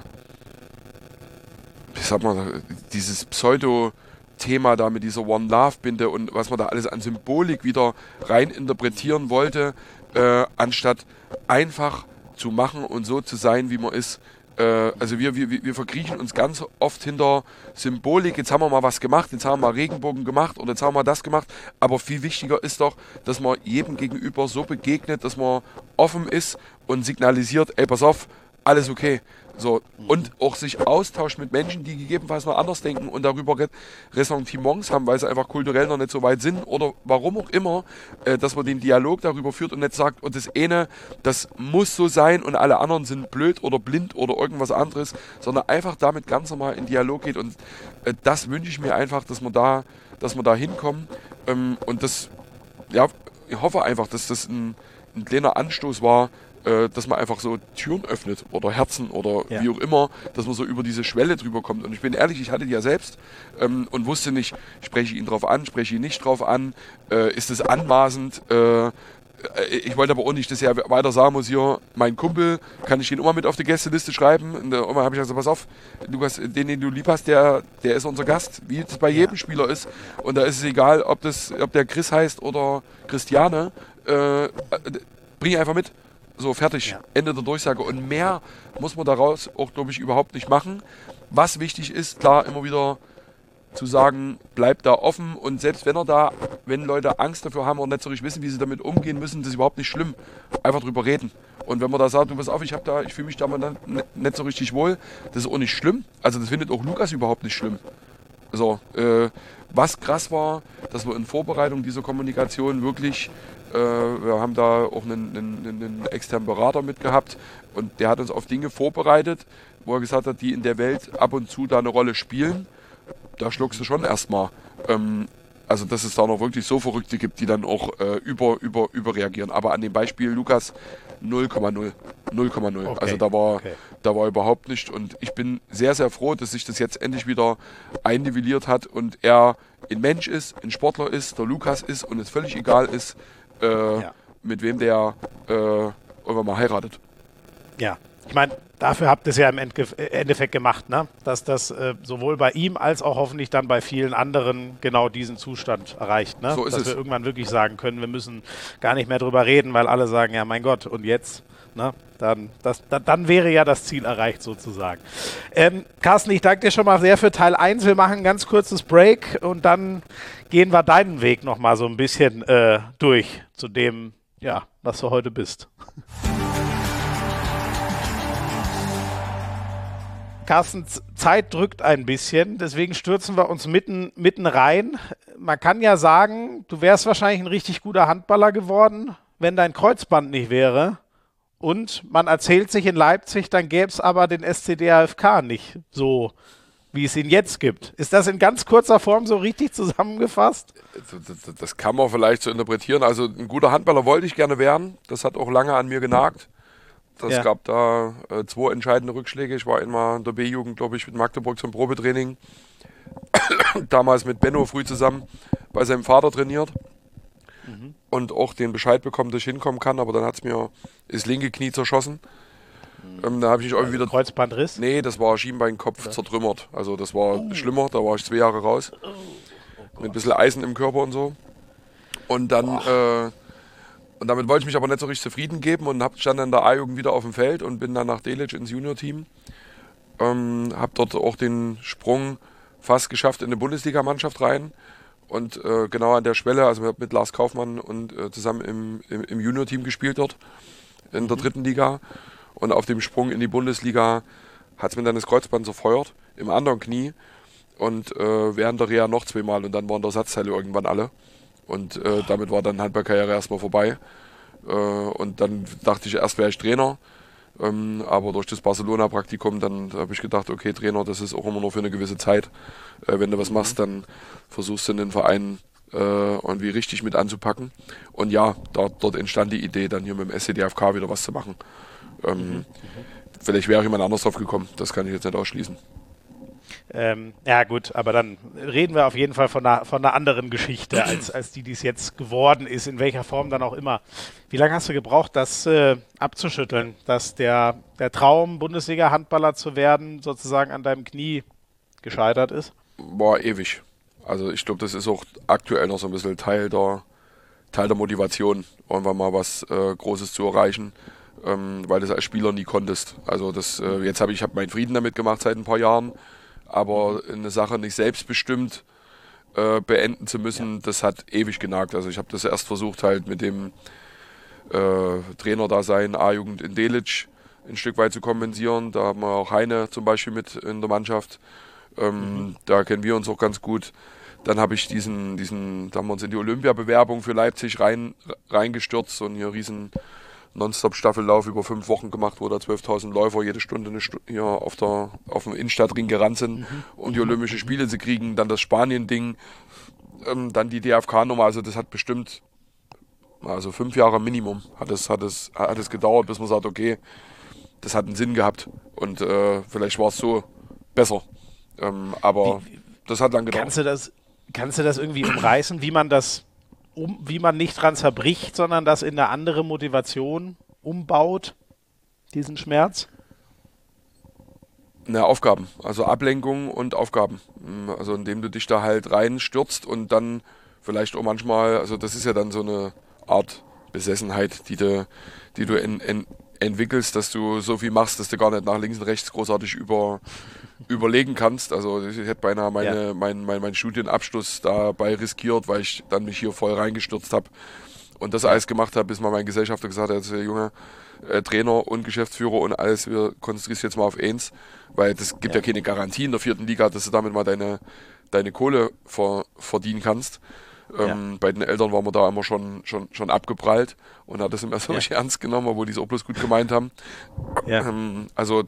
wie sagt man, dieses Pseudo-Thema da mit dieser One Love-Binde und was man da alles an Symbolik wieder rein interpretieren wollte, äh, anstatt einfach zu machen und so zu sein, wie man ist. Äh, also wir, wir, wir verkriechen uns ganz oft hinter Symbolik. Jetzt haben wir mal was gemacht, jetzt haben wir mal Regenbogen gemacht oder jetzt haben wir mal das gemacht. Aber viel wichtiger ist doch, dass man jedem gegenüber so begegnet, dass man offen ist und signalisiert, ey, pass auf, alles okay. So, und auch sich austauscht mit Menschen, die gegebenenfalls noch anders denken und darüber Ressentiments haben, weil sie einfach kulturell noch nicht so weit sind oder warum auch immer, äh, dass man den Dialog darüber führt und nicht sagt, und das eine, das muss so sein und alle anderen sind blöd oder blind oder irgendwas anderes, sondern einfach damit ganz normal in Dialog geht und äh, das wünsche ich mir einfach, dass wir da, dass wir da hinkommen ähm, und das, ja, ich hoffe einfach, dass das ein, ein kleiner Anstoß war, dass man einfach so Türen öffnet oder Herzen oder ja. wie auch immer, dass man so über diese Schwelle drüber kommt. Und ich bin ehrlich, ich hatte die ja selbst ähm, und wusste nicht, spreche ich ihn drauf an, spreche ich ihn nicht drauf an, äh, ist es anmaßend. Äh, ich wollte aber auch nicht, dass er weiter sagen muss, hier, mein Kumpel, kann ich den immer mit auf die Gästeliste schreiben? Und da habe ich gesagt, pass auf, Lukas, den, den du lieb hast, der, der ist unser Gast, wie es bei jedem ja. Spieler ist. Und da ist es egal, ob, das, ob der Chris heißt oder Christiane, äh, bring ihn einfach mit. So, fertig, ja. Ende der Durchsage. Und mehr muss man daraus auch, glaube ich, überhaupt nicht machen. Was wichtig ist, klar, immer wieder zu sagen, bleibt da offen. Und selbst wenn er da, wenn Leute Angst dafür haben und nicht so richtig wissen, wie sie damit umgehen müssen, das ist überhaupt nicht schlimm. Einfach drüber reden. Und wenn man da sagt, du pass auf, ich, hab da, ich fühle mich da mal nicht so richtig wohl, das ist auch nicht schlimm. Also das findet auch Lukas überhaupt nicht schlimm. So, äh, was krass war, dass wir in Vorbereitung dieser Kommunikation wirklich, äh, wir haben da auch einen, einen, einen externen Berater mitgehabt und der hat uns auf Dinge vorbereitet, wo er gesagt hat, die in der Welt ab und zu da eine Rolle spielen. Da schluckst du schon erstmal. Ähm, Also, dass es da noch wirklich so Verrückte gibt, die dann auch äh, über, über, überreagieren. Aber an dem Beispiel Lukas null Komma null. null Komma null. Okay. Also da war, Okay. da war überhaupt nicht. Und ich bin sehr, sehr froh, dass sich das jetzt endlich wieder einnivelliert hat und er ein Mensch ist, ein Sportler ist, der Lukas ist und es völlig egal ist, äh, Ja. mit wem der äh, irgendwann mal heiratet. Ja, ich meine, dafür habt ihr es ja im Endge- Endeffekt gemacht, ne? Dass das äh, sowohl bei ihm als auch hoffentlich dann bei vielen anderen genau diesen Zustand erreicht, ne? So ist Dass es. wir irgendwann wirklich sagen können, wir müssen gar nicht mehr drüber reden, weil alle sagen, ja mein Gott, und jetzt? Ne? Dann, das, da, dann wäre ja das Ziel erreicht sozusagen. Ähm, Carsten, ich danke dir schon mal sehr für Teil eins. Wir machen ein ganz kurzes Break und dann gehen wir deinen Weg nochmal so ein bisschen äh, durch zu dem, ja, was du heute bist. Carsten, Z- Zeit drückt ein bisschen, deswegen stürzen wir uns mitten, mitten rein. Man kann ja sagen, du wärst wahrscheinlich ein richtig guter Handballer geworden, wenn dein Kreuzband nicht wäre. Und man erzählt sich in Leipzig, dann gäbe es aber den S C D H F K nicht so, wie es ihn jetzt gibt. Ist das in ganz kurzer Form so richtig zusammengefasst? Das, das, das kann man vielleicht so interpretieren. Also ein guter Handballer wollte ich gerne werden. Das hat auch lange an mir genagt. Es Ja. gab da äh, zwei entscheidende Rückschläge. Ich war einmal in der B-Jugend, glaube ich, mit Magdeburg zum Probetraining. Damals mit Benno früh zusammen bei seinem Vater trainiert. Mhm. Und auch den Bescheid bekommen, dass ich hinkommen kann. Aber dann hat es mir das linke Knie zerschossen. Mhm. Ähm, da habe ich mich irgendwie Also wieder... Kreuzbandriss? Nee, das war Schienbeinkopf Ja. zertrümmert. Also das war Oh. schlimmer. Da war ich zwei Jahre raus. Oh Mit ein bisschen Eisen im Körper und so. Und dann... Äh, Und damit wollte ich mich aber nicht so richtig zufrieden geben und hab, stand dann in der A-Jugend wieder auf dem Feld und bin dann nach Delitzsch ins Junior-Team. Ähm, hab dort auch den Sprung fast geschafft in eine Bundesligamannschaft rein. Und äh, genau an der Schwelle, also mit Lars Kaufmann und äh, zusammen im, im, im Junior-Team gespielt dort, in der dritten Liga. Und auf dem Sprung in die Bundesliga hat es mir dann das Kreuzband zerfeuert, im anderen Knie. Und äh, während der Reha noch zweimal und dann waren die Ersatzteile irgendwann alle. Und äh, damit war dann Handballkarriere erstmal vorbei. Äh, und dann dachte ich, erst wäre ich Trainer. Ähm, aber durch das Barcelona-Praktikum, dann habe ich gedacht, okay, Trainer, das ist auch immer nur für eine gewisse Zeit. Äh, wenn du was machst, dann versuchst du den Verein äh, irgendwie richtig mit anzupacken. Und ja, dort, dort entstand die Idee, dann hier mit dem S C D F K wieder was zu machen. Ähm, mhm. Vielleicht wäre jemand anders drauf gekommen, das kann ich jetzt nicht ausschließen. Ähm, ja gut, aber dann reden wir auf jeden Fall von einer, von einer anderen Geschichte, als, als die, die es jetzt geworden ist, in welcher Form dann auch immer. Wie lange hast du gebraucht, das äh, abzuschütteln, dass der, der Traum, Bundesliga-Handballer zu werden, sozusagen an deinem Knie gescheitert ist? Boah, ewig. Also ich glaube, das ist auch aktuell noch so ein bisschen Teil der, Teil der Motivation, irgendwann mal was äh, Großes zu erreichen, ähm, weil du das als Spieler nie konntest. Also das, äh, jetzt habe ich hab meinen Frieden damit gemacht seit ein paar Jahren, aber eine Sache nicht selbstbestimmt äh, beenden zu müssen, ja. Das hat ewig genagt. Also ich habe das erst versucht halt mit dem äh, Trainer-Dasein A-Jugend in Delitzsch ein Stück weit zu kompensieren. Da haben wir auch Heine zum Beispiel mit in der Mannschaft. Ähm, mhm. Da kennen wir uns auch ganz gut. Dann habe ich diesen, diesen, da haben wir uns in die Olympia-Bewerbung für Leipzig rein, reingestürzt und hier riesen Non-Stop-Staffellauf über fünf Wochen gemacht, wo da zwölftausend Läufer jede Stunde eine Stu- hier auf, der, auf dem Innenstadtring gerannt sind, mhm. um die Olympischen Spiele zu kriegen. Dann das Spanien-Ding, ähm, dann die D F K-Nummer. Also das hat bestimmt, also fünf Jahre Minimum hat es, hat es, hat es gedauert, bis man sagt, okay, das hat einen Sinn gehabt und äh, vielleicht war es so besser. Ähm, aber wie, das hat lang gedauert. Kannst du das, kannst du das irgendwie umreißen, wie man das Um, wie man nicht dran zerbricht, sondern das in eine andere Motivation umbaut, diesen Schmerz? Na, Aufgaben, also Ablenkung und Aufgaben. Also indem du dich da halt reinstürzt und dann vielleicht auch manchmal, also das ist ja dann so eine Art Besessenheit, die du, die du en, en, entwickelst, dass du so viel machst, dass du gar nicht nach links und rechts großartig über, überlegen kannst. Also ich hätte beinahe meine, ja. mein, mein, mein Studienabschluss dabei riskiert, weil ich dann mich hier voll reingestürzt habe und das alles gemacht habe, bis mal mein Gesellschafter gesagt hat, der Junge, äh, Trainer und Geschäftsführer und alles, wir konzentrieren uns jetzt mal auf eins, weil das gibt ja, ja keine Garantie in der vierten Liga, dass du damit mal deine, deine Kohle ver, verdienen kannst. Ähm, ja. Bei den Eltern waren wir da immer schon, schon, schon abgeprallt und hat das immer so nicht ja. ernst genommen, obwohl die es auch bloß gut gemeint haben. Ja. Ähm, also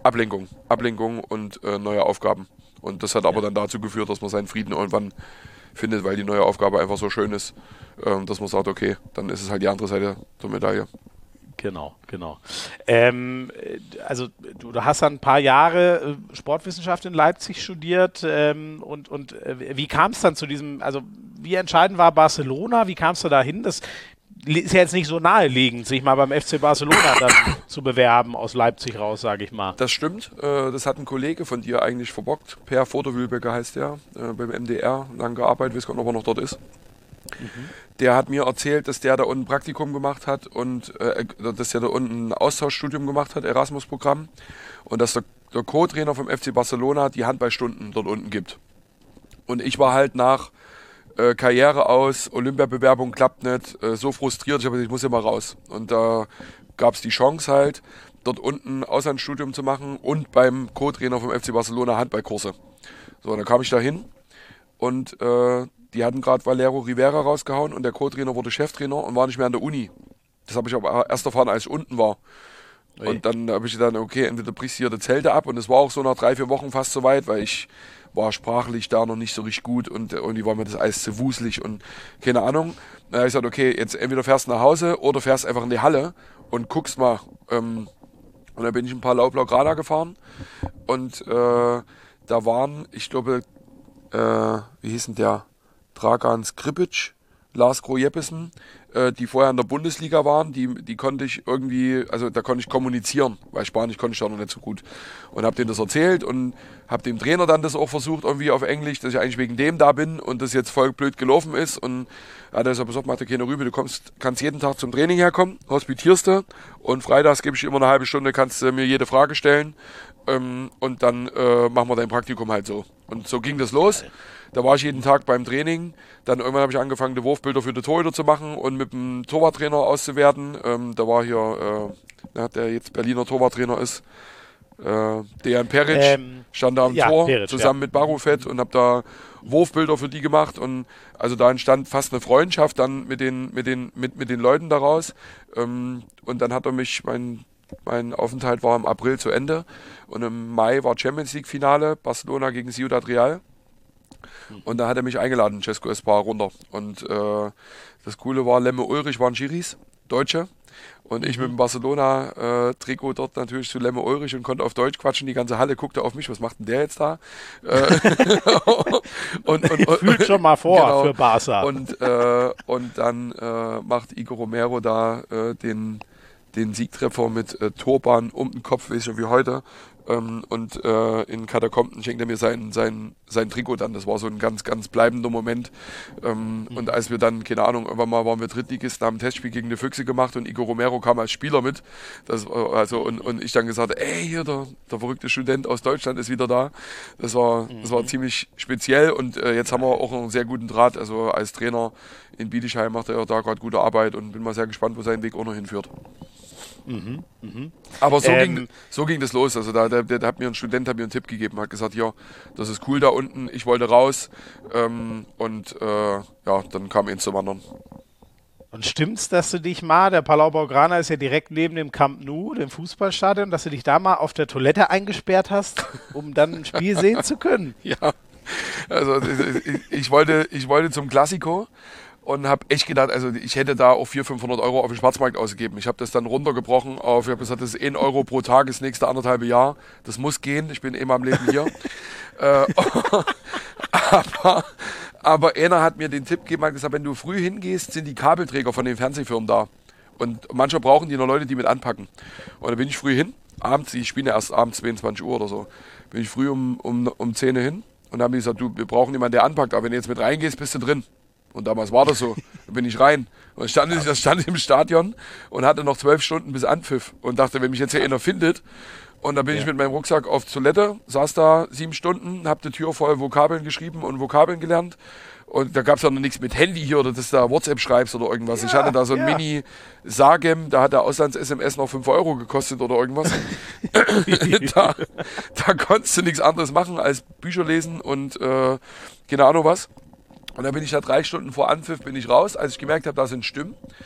Ablenkung, Ablenkung und äh, neue Aufgaben. Und das hat aber ja. dann dazu geführt, dass man seinen Frieden irgendwann findet, weil die neue Aufgabe einfach so schön ist, ähm, dass man sagt, okay, dann ist es halt die andere Seite der Medaille. Genau, genau. Ähm, also du, du hast dann ein paar Jahre äh, Sportwissenschaft in Leipzig studiert ähm, und, und äh, wie kam es dann zu diesem, also wie entscheidend war Barcelona, wie kamst du da hin? Das ist ja jetzt nicht so naheliegend, sich mal beim F C Barcelona dann zu bewerben aus Leipzig raus, sage ich mal. Das stimmt, äh, das hat ein Kollege von dir eigentlich verbockt, Per Vorderwülbecker heißt der, äh, beim M D R, lang gearbeitet, weiß gar nicht, ob er noch dort ist. Mhm. Der hat mir erzählt, dass der da unten ein Praktikum gemacht hat und äh, dass der da unten ein Austauschstudium gemacht hat, Erasmus-Programm, und dass der, der Co-Trainer vom F C Barcelona die Handballstunden dort unten gibt. Und ich war halt nach äh, Karriere aus, Olympiabewerbung klappt nicht, äh, so frustriert, ich habe gesagt, ich muss ja mal raus. Und da gab es die Chance halt, dort unten Auslandsstudium zu machen und beim Co-Trainer vom F C Barcelona Handballkurse. So, dann kam ich da hin und äh, die hatten gerade Valero Rivera rausgehauen und der Co-Trainer wurde Cheftrainer und war nicht mehr an der Uni. Das habe ich aber erst erfahren, als ich unten war. Ui. Und dann habe ich gedacht, okay, entweder brichst du hier die Zelte ab, und es war auch so nach drei, vier Wochen fast so weit, weil ich war sprachlich da noch nicht so richtig gut und irgendwie war mir das alles zu wuselig und keine Ahnung. Dann habe ich gesagt, okay, jetzt entweder fährst du nach Hause oder fährst einfach in die Halle und guckst mal. Ähm, und dann bin ich ein paar Laublau-Grada gefahren und äh, da waren, ich glaube, äh, wie hieß denn der? Dragan Skripic, Lars Groh-Jeppesen, äh, die vorher in der Bundesliga waren, die, die konnte ich irgendwie, also da konnte ich kommunizieren, weil Spanisch konnte ich da noch nicht so gut. Und habe denen das erzählt und habe dem Trainer dann das auch versucht, irgendwie auf Englisch, dass ich eigentlich wegen dem da bin und das jetzt voll blöd gelaufen ist. Und ja, der ist aber gesagt, mach dir keine Rübe, du kommst, kannst jeden Tag zum Training herkommen, hospitierst du und freitags gebe ich immer eine halbe Stunde, kannst du mir jede Frage stellen ähm, und dann äh, machen wir dein Praktikum halt so. Und so ging das los. Da war ich jeden Tag beim Training. Dann irgendwann habe ich angefangen, die Wurfbilder für die Torhüter zu machen und mit dem Torwarttrainer auszuwerten. Ähm, da war hier, äh, der jetzt Berliner Torwarttrainer ist, äh, Dejan Peric, ähm, stand da am ja, Tor Peric, zusammen ja. mit Barufet und habe da Wurfbilder für die gemacht. Und also da entstand fast eine Freundschaft dann mit den, mit den, mit, mit den Leuten daraus. Ähm, und dann hat er mich, mein Mein Aufenthalt war im April zu Ende und im Mai war Champions League Finale, Barcelona gegen Ciudad Real. Und da hat er mich eingeladen, Cesco Espar, runter. Und äh, das Coole war, Lemme Ulrich waren Schiris, Deutsche. Und ich mit dem Barcelona-Trikot äh, dort natürlich zu Lemme Ulrich und konnte auf Deutsch quatschen. Die ganze Halle guckte auf mich, was macht denn der jetzt da? und, und, und, Fühlt schon mal vor genau. für Barca. Und, äh, und dann äh, macht Igor Romero da äh, den... den Siegtreffer mit äh, Turban um den Kopf, weiß ich noch wie heute. Ähm, und äh, in Katakomben schenkt er mir sein, sein, sein Trikot dann. Das war so ein ganz, ganz bleibender Moment. Ähm, mhm. Und als wir dann, keine Ahnung, irgendwann mal waren wir Drittligisten, haben ein Testspiel gegen die Füchse gemacht und Igor Romero kam als Spieler mit. Das, also, und, und ich dann gesagt, ey, hier, der, der verrückte Student aus Deutschland ist wieder da. Das war, mhm. das war ziemlich speziell und äh, jetzt haben wir auch einen sehr guten Draht. Also als Trainer in Bietigheim macht er da gerade gute Arbeit und bin mal sehr gespannt, wo sein Weg auch noch hinführt. Mhm, mh. Aber so, ähm, ging, so ging das los. Also da, da, da hat mir ein Student hat mir einen Tipp gegeben, hat gesagt, ja, das ist cool da unten, ich wollte raus ähm, und äh, ja, dann kam eins zum anderen. Und stimmt's, dass du dich mal, der Palau Blaugrana ist ja direkt neben dem Camp Nou, dem Fußballstadion, dass du dich da mal auf der Toilette eingesperrt hast, um dann ein Spiel sehen zu können? Ja, also ich, ich, wollte, ich wollte zum Klassiko. Und habe echt gedacht, also ich hätte da auch vierhundert, fünfhundert Euro auf den Schwarzmarkt ausgegeben. Ich habe das dann runtergebrochen auf, ich habe gesagt, das ist ein Euro pro Tag das nächste anderthalbe Jahr. Das muss gehen, ich bin eh mal im Leben hier. äh, aber, aber einer hat mir den Tipp gegeben, hat gesagt, wenn du früh hingehst, sind die Kabelträger von den Fernsehfirmen da. Und manchmal brauchen die noch Leute, die mit anpacken. Und da bin ich früh hin, abends, ich spiele ja erst abends zweiundzwanzig Uhr oder so, bin ich früh um, um, um zehn hin und dann haben die gesagt, du, wir brauchen jemanden, der anpackt, aber wenn du jetzt mit reingehst, bist du drin. Und damals war das so. Da bin ich rein. Und stand ich, das stand ich im Stadion und hatte noch zwölf Stunden bis Anpfiff. Und dachte, wenn mich jetzt hier einer findet. Und dann bin ja. ich mit meinem Rucksack auf Toilette, saß da sieben Stunden, hab die Tür voll Vokabeln geschrieben und Vokabeln gelernt. Und da gab es ja noch nichts mit Handy hier oder dass du da WhatsApp schreibst oder irgendwas. Ja, ich hatte da so ein ja. Mini-Sagem, da hat der Auslands-S M S noch fünf Euro gekostet oder irgendwas. da, da konntest du nichts anderes machen als Bücher lesen und äh, keine Ahnung was. Und dann bin ich da drei Stunden vor Anpfiff bin ich raus, als ich gemerkt habe, da sind Stimmen.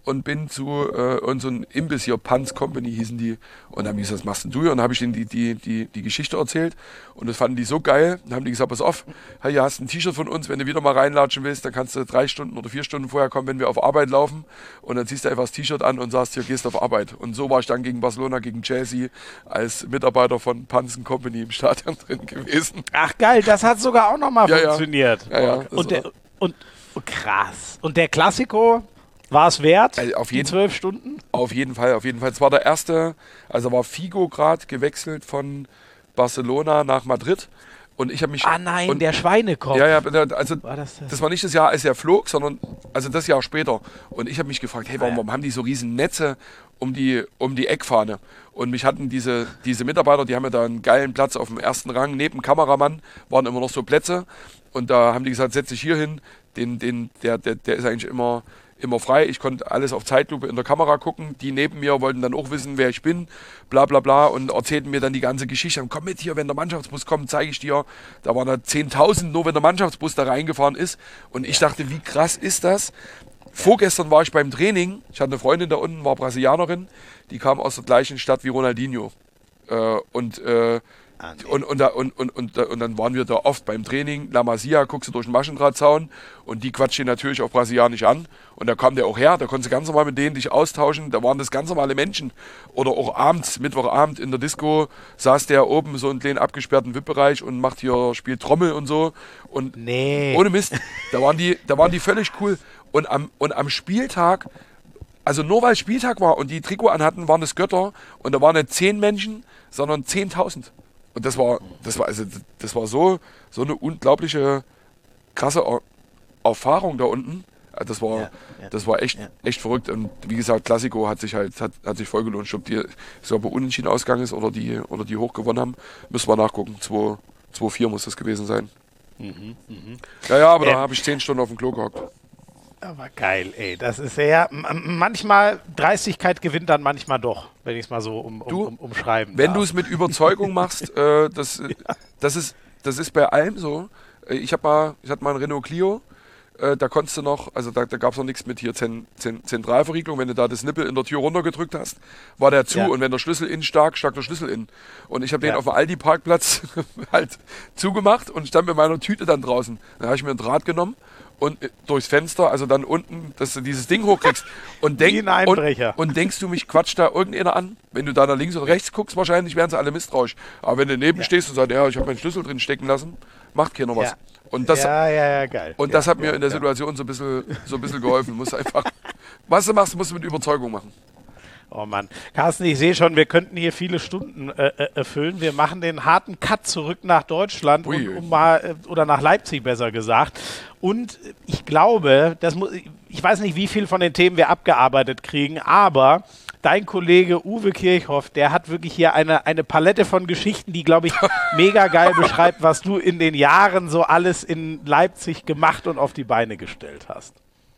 und bin zu äh, und so ein Imbiss hier, Panz Company hießen die. Und dann haben die gesagt, was machst denn du hier? Und dann habe ich denen die, die, die, die Geschichte erzählt. Und das fanden die so geil. Dann haben die gesagt, pass auf, hey, hier hast ein T-Shirt von uns, wenn du wieder mal reinlatschen willst, dann kannst du drei Stunden oder vier Stunden vorher kommen, wenn wir auf Arbeit laufen. Und dann ziehst du einfach das T-Shirt an und sagst, hier gehst auf Arbeit. Und so war ich dann gegen Barcelona, gegen Chelsea als Mitarbeiter von Panz Company im Stadion drin gewesen. Ach geil, das hat sogar auch nochmal Ja, ja. funktioniert. Ja, ja, und, der, und oh, krass. Und der Klassiko war es wert? Also auf jeden, zwölf Stunden? Auf jeden Fall, auf jeden Fall. Es war der erste, also war Figo gerade gewechselt von Barcelona nach Madrid. Und ich habe mich. Ah nein, und, der Schweinekopf. Ja, ja, also war das, das? das war nicht das Jahr, als er flog, sondern also das Jahr später. Und ich habe mich gefragt, hey, warum, warum haben die so riesen Netze um die, um die Eckfahne? Und mich hatten diese, diese Mitarbeiter, die haben ja da einen geilen Platz auf dem ersten Rang, neben dem Kameramann waren immer noch so Plätze. Und da haben die gesagt, setz dich hier hin, den, den, der, der, der ist eigentlich immer... immer frei, ich konnte alles auf Zeitlupe in der Kamera gucken, die neben mir wollten dann auch wissen, wer ich bin, bla bla bla und erzählten mir dann die ganze Geschichte, komm mit hier, wenn der Mannschaftsbus kommt, zeige ich dir, da waren da zehntausend nur, wenn der Mannschaftsbus da reingefahren ist und ich dachte, wie krass ist das? Vorgestern war ich beim Training, ich hatte eine Freundin da unten, war Brasilianerin, die kam aus der gleichen Stadt wie Ronaldinho äh, und äh, Und, und, und, und, und, und dann waren wir da oft beim Training, La Masia, guckst du durch den Maschendrahtzaun und die quatscht ihn natürlich auf Brasilianisch an und da kam der auch her, da konntest du ganz normal mit denen dich austauschen, da waren das ganz normale Menschen. Oder auch abends, Mittwochabend in der Disco saß der oben so einen kleinen abgesperrten V I P-Bereich und macht hier, spielt Trommel und so und nee. ohne Mist, da waren die, da waren die völlig cool und am, und am Spieltag, also nur weil Spieltag war und die Trikot anhatten, waren das Götter und da waren nicht zehn Menschen, sondern zehntausend. Und das war, das war, also das war so, so eine unglaubliche, krasse Erfahrung da unten. Das war, ja, ja, das war echt, ja. echt verrückt. Und wie gesagt, Klassiko hat sich halt, hat, hat sich voll gelohnt. Ich glaube, die, ich glaube, unentschieden ausgegangen ist oder die, oder die hoch gewonnen haben, müssen wir nachgucken. zwei vier muss das gewesen sein. Mhm, mh. Ja, ja, aber ähm, da habe ich zehn Stunden auf dem Klo gehockt. Aber geil, ey. Das ist ja, manchmal, Dreistigkeit gewinnt dann manchmal doch, wenn ich es mal so um, um, du, um, umschreiben Wenn du es mit Überzeugung machst, äh, das, ja. das, ist, das ist bei allem so. Ich, hab mal, ich hatte mal einen Renault Clio, äh, da konntest du noch, also da, da gab es noch nichts mit hier Zen, Zen, Zentralverriegelung, wenn du da das Nippel in der Tür runtergedrückt hast, war der zu ja. und wenn der Schlüssel innen stak, stak der Schlüssel innen. Und ich habe den ja. auf dem Aldi-Parkplatz halt zugemacht und stand mit meiner Tüte dann draußen. Dann habe ich mir einen Draht genommen und durchs Fenster, also dann unten, dass du dieses Ding hochkriegst. Und, denk, Wie ein Einbrecher. Und, und denkst du, mich quatscht da irgendeiner an? Wenn du da nach links oder rechts guckst, wahrscheinlich werden sie alle misstrauisch. Aber wenn du neben ja. stehst und sagst, ja, ich habe meinen Schlüssel drin stecken lassen, macht keiner was. Ja. Und das, ja, ja, ja, geil. Und ja, das hat ja, mir in der ja. Situation so ein bisschen, so ein bisschen geholfen. Du musst einfach, was du machst, musst du mit Überzeugung machen. Oh Mann. Carsten, ich sehe schon, wir könnten hier viele Stunden äh, erfüllen. Wir machen den harten Cut zurück nach Deutschland und, um mal, oder nach Leipzig besser gesagt. Und ich glaube, das muss, ich weiß nicht, wie viel von den Themen wir abgearbeitet kriegen, aber dein Kollege Uwe Kirchhoff, der hat wirklich hier eine, eine Palette von Geschichten, die, glaube ich, mega geil beschreibt, was du in den Jahren so alles in Leipzig gemacht und auf die Beine gestellt hast.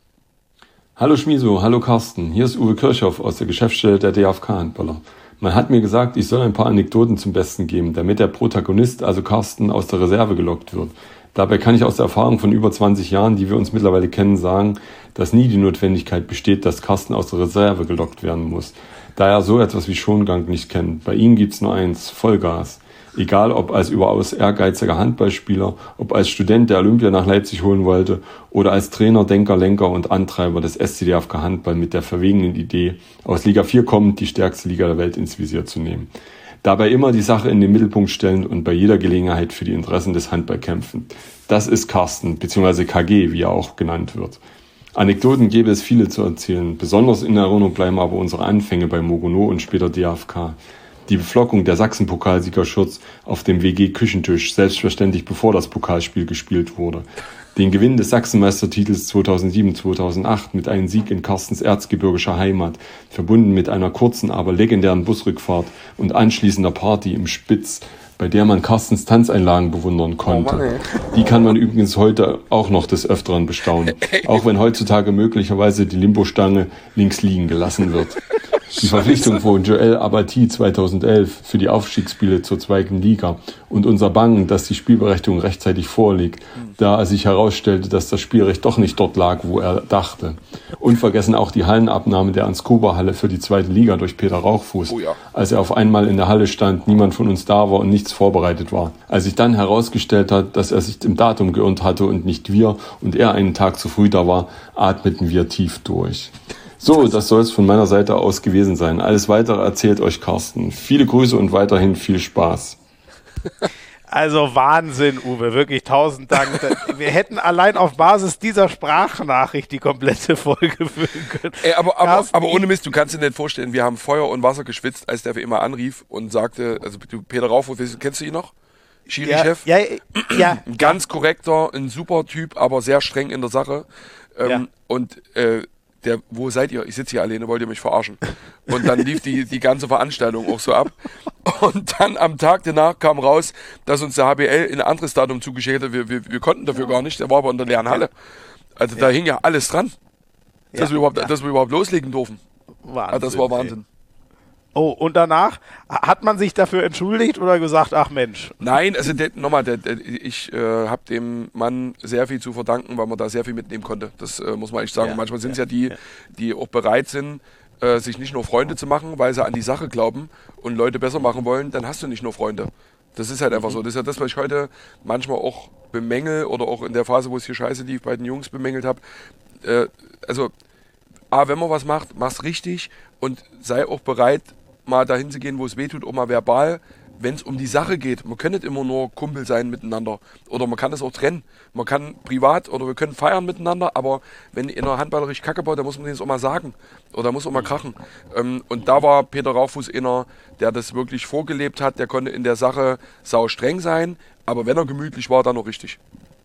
Hallo Schmiso, hallo Carsten, hier ist Uwe Kirchhoff aus der Geschäftsstelle der D F K-Handballer. Man hat mir gesagt, ich soll ein paar Anekdoten zum Besten geben, damit der Protagonist, also Carsten, aus der Reserve gelockt wird. Dabei kann ich aus der Erfahrung von über zwanzig Jahren, die wir uns mittlerweile kennen, sagen, dass nie die Notwendigkeit besteht, dass Carsten aus der Reserve gelockt werden muss, da er so etwas wie Schongang nicht kennt. Bei ihm gibt's nur eins, Vollgas. Egal ob als überaus ehrgeiziger Handballspieler, ob als Student, der Olympia nach Leipzig holen wollte oder als Trainer, Denker, Lenker und Antreiber des S C D F K Handball mit der verwegenen Idee, aus Liga vier kommend die stärkste Liga der Welt ins Visier zu nehmen. Dabei immer die Sache in den Mittelpunkt stellen und bei jeder Gelegenheit für die Interessen des Handball kämpfen. Das ist Carsten, beziehungsweise K G, wie er auch genannt wird. Anekdoten gäbe es viele zu erzählen. Besonders in Erinnerung bleiben aber unsere Anfänge bei Mogono und später D F K. Die Beflockung der Sachsen-Pokalsiegerschurz auf dem W G-Küchentisch, selbstverständlich bevor das Pokalspiel gespielt wurde. Den Gewinn des Sachsenmeistertitels zweitausendsieben zweitausendacht mit einem Sieg in Carstens erzgebirgischer Heimat, verbunden mit einer kurzen, aber legendären Busrückfahrt und anschließender Party im Spitz, bei der man Carstens Tanzeinlagen bewundern konnte. Oh Mann, die kann man übrigens heute auch noch des Öfteren bestaunen, auch wenn heutzutage möglicherweise die Limbo-Stange links liegen gelassen wird. Die Verpflichtung von Joel Abati zweitausendelf für die Aufstiegsspiele zur zweiten Liga und unser Bangen, dass die Spielberechtigung rechtzeitig vorliegt, da sich herausstellte, dass das Spielrecht doch nicht dort lag, wo er dachte. Unvergessen auch die Hallenabnahme der Anskuba-Halle für die zweite Liga durch Peter Rauchfuß, Oh ja. als er auf einmal in der Halle stand, niemand von uns da war und nichts vorbereitet war. Als sich dann herausgestellt hat, dass er sich im Datum geirrt hatte und nicht wir und er einen Tag zu früh da war, atmeten wir tief durch. So, das soll es von meiner Seite aus gewesen sein. Alles Weitere erzählt euch Carsten. Viele Grüße und weiterhin viel Spaß. Also Wahnsinn, Uwe, wirklich tausend Dank. Wir hätten allein auf Basis dieser Sprachnachricht die komplette Folge füllen können. Ey, aber, aber, Carsten, aber ohne Mist, du kannst dir nicht vorstellen, wir haben Feuer und Wasser geschwitzt, als der für immer anrief und sagte, also Peter Rauchfuß, kennst du ihn noch? Schiri-Chef? Ja, ja, ja. Ein ganz korrekter, ein super Typ, aber sehr streng in der Sache. Ähm, Ja. Und äh, der, wo seid ihr? Ich sitze hier alleine, wollt ihr mich verarschen? Und dann lief die, die ganze Veranstaltung auch so ab. Und dann am Tag danach kam raus, dass uns der H B L in ein anderes Datum zugeschickt hat. Wir, wir, wir konnten dafür gar nicht, der war aber in der leeren Halle. Also da hing ja alles dran, dass, Ja. wir überhaupt, Ja. dass wir überhaupt loslegen durften. Wahnsinn, Also das war ey. Wahnsinn. Oh, und danach hat man sich dafür entschuldigt oder gesagt, ach Mensch. Nein, also der, nochmal, der, der, ich äh, habe dem Mann sehr viel zu verdanken, weil man da sehr viel mitnehmen konnte. Das äh, muss man echt sagen. Ja, Manchmal sind es ja, ja die, ja. die auch bereit sind, äh, sich nicht nur Freunde zu machen, weil sie an die Sache glauben und Leute besser machen wollen, dann hast du nicht nur Freunde. Das ist halt einfach so. Das ist ja das, was ich heute manchmal auch bemängel oder auch in der Phase, wo es hier scheiße lief, bei den Jungs bemängelt habe. Äh, also, A, wenn man was macht, mach's richtig und sei auch bereit, mal dahin zu gehen, wo es weh tut, auch mal verbal, wenn es um die Sache geht. Man kann nicht immer nur Kumpel sein miteinander oder man kann es auch trennen. Man kann privat oder wir können feiern miteinander, aber wenn einer handballerisch Kacke baut, dann muss man das auch mal sagen oder muss auch mal krachen. Ähm, und da war Peter Rauchfuß einer, der das wirklich vorgelebt hat, der konnte in der Sache sau streng sein, aber wenn er gemütlich war, dann noch richtig.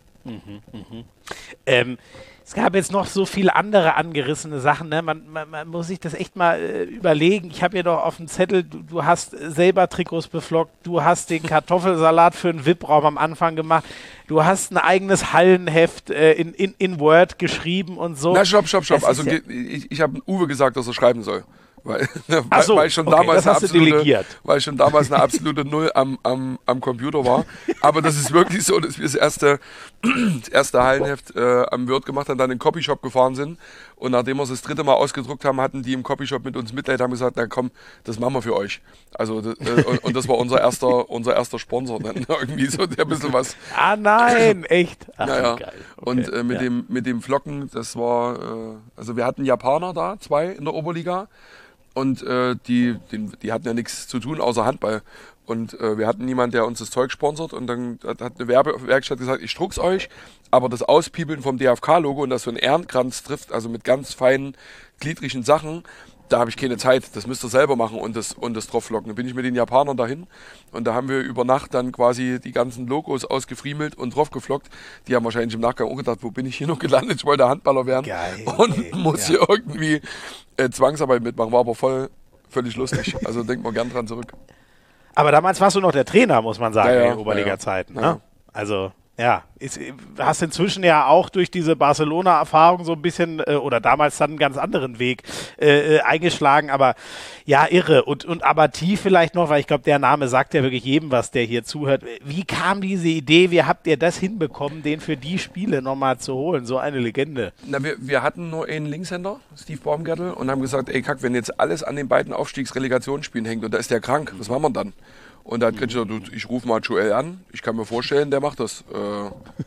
Ähm, es gab jetzt noch so viele andere angerissene Sachen, ne? man, man, man muss sich das echt mal äh, überlegen. Ich habe hier doch auf dem Zettel, du, du hast selber Trikots beflockt, du hast den Kartoffelsalat für einen V I P-Raum am Anfang gemacht, du hast ein eigenes Hallenheft äh, in, in, in Word geschrieben und so. Na, stopp, stopp, stopp. Das Also ist ja- ge- ich, ich habe Uwe gesagt, dass er schreiben soll. Weil, Ach weil, so, weil ich schon okay, damals das eine hast du absolute, delegiert. weil ich schon damals eine absolute Null am, am, am Computer war. Aber das ist wirklich so, dass wir das erste, das erste Hallenheft äh, am Word gemacht haben, dann in den Copyshop gefahren sind. Und nachdem wir es das dritte Mal ausgedruckt haben, hatten die im Copyshop mit uns Mitleid, haben gesagt, na komm, das machen wir für euch. Also das, äh, und, und das war unser erster, unser erster Sponsor dann irgendwie so, der ein bisschen was. Ah nein, echt? Ach, Naja. geil. Okay, Und äh, mit, ja. dem, mit dem Flocken, das war, äh, also wir hatten Japaner da, zwei in der Oberliga. Und äh, die, die, die hatten ja nichts zu tun außer Handball. Und äh, wir hatten niemanden, der uns das Zeug sponsert. Und dann hat, hat eine Werbewerkstatt gesagt, ich druck's euch, aber das Auspiebeln vom D F K-Logo und das so ein Ehrenkranz trifft, also mit ganz feinen, gliedrigen Sachen, da habe ich keine Zeit. Das müsst ihr selber machen und das, und das drauflocken. Dann bin ich mit den Japanern dahin und da haben wir über Nacht dann quasi die ganzen Logos ausgefriemelt und draufgeflockt. Die haben wahrscheinlich im Nachgang auch gedacht, wo bin ich hier noch gelandet? Ich wollte Handballer werden Geil, und ey, muss ja. hier irgendwie äh, Zwangsarbeit mitmachen. War aber voll, völlig lustig. Also denkt man gern dran zurück. Aber damals warst du noch der Trainer, muss man sagen, Ja, ja, in Oberliga-Zeiten. ja, ja. Ne? Also, ja, ist, hast inzwischen ja auch durch diese Barcelona-Erfahrung so ein bisschen, äh, oder damals dann einen ganz anderen Weg äh, äh, eingeschlagen, aber ja, irre. Und, und Abati vielleicht noch, weil ich glaube, der Name sagt ja wirklich jedem was, der hier zuhört. Wie kam diese Idee, wie habt ihr das hinbekommen, den für die Spiele nochmal zu holen? So eine Legende. Na, wir, wir hatten nur einen Linkshänder, Steve Baumgartel, und haben gesagt, ey Kack, wenn jetzt alles an den beiden Aufstiegsrelegationsspielen hängt und da ist der krank, was machen wir dann? Und da hat Gretchen gesagt, du, ich rufe mal Joel an, ich kann mir vorstellen, der macht das. Äh,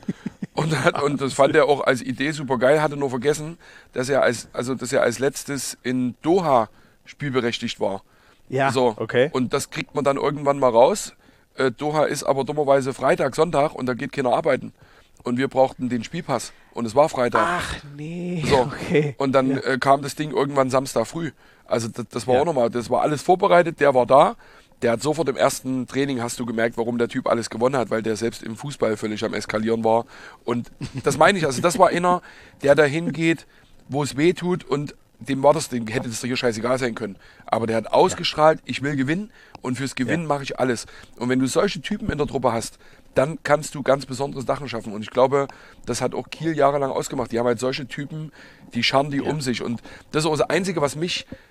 und, hat, und das fand er auch als Idee super geil, hatte nur vergessen, dass er als, also, dass er als letztes in Doha spielberechtigt war. Ja, So, okay. und das kriegt man dann irgendwann mal raus. Äh, Doha ist aber dummerweise Freitag, Sonntag und da geht keiner arbeiten. Und wir brauchten den Spielpass und es war Freitag. Ach nee, So, okay. und dann Ja. äh, kam das Ding irgendwann Samstag früh. Also das, das war Ja. auch nochmal, das war alles vorbereitet, der war da. Der hat sofort im ersten Training, hast du gemerkt, warum der Typ alles gewonnen hat, weil der selbst im Fußball völlig am Eskalieren war. Und das meine ich, also das war einer, der dahin geht, wo es weh tut und dem war das, dem hätte das doch hier scheißegal sein können. Aber der hat ausgestrahlt, ich will gewinnen und fürs Gewinnen Ja. mache ich alles. Und wenn du solche Typen in der Truppe hast, dann kannst du ganz besondere Sachen schaffen. Und ich glaube, das hat auch Kiel jahrelang ausgemacht. Die haben halt solche Typen, die scharren die um sich. Und das ist auch das Einzige, was mich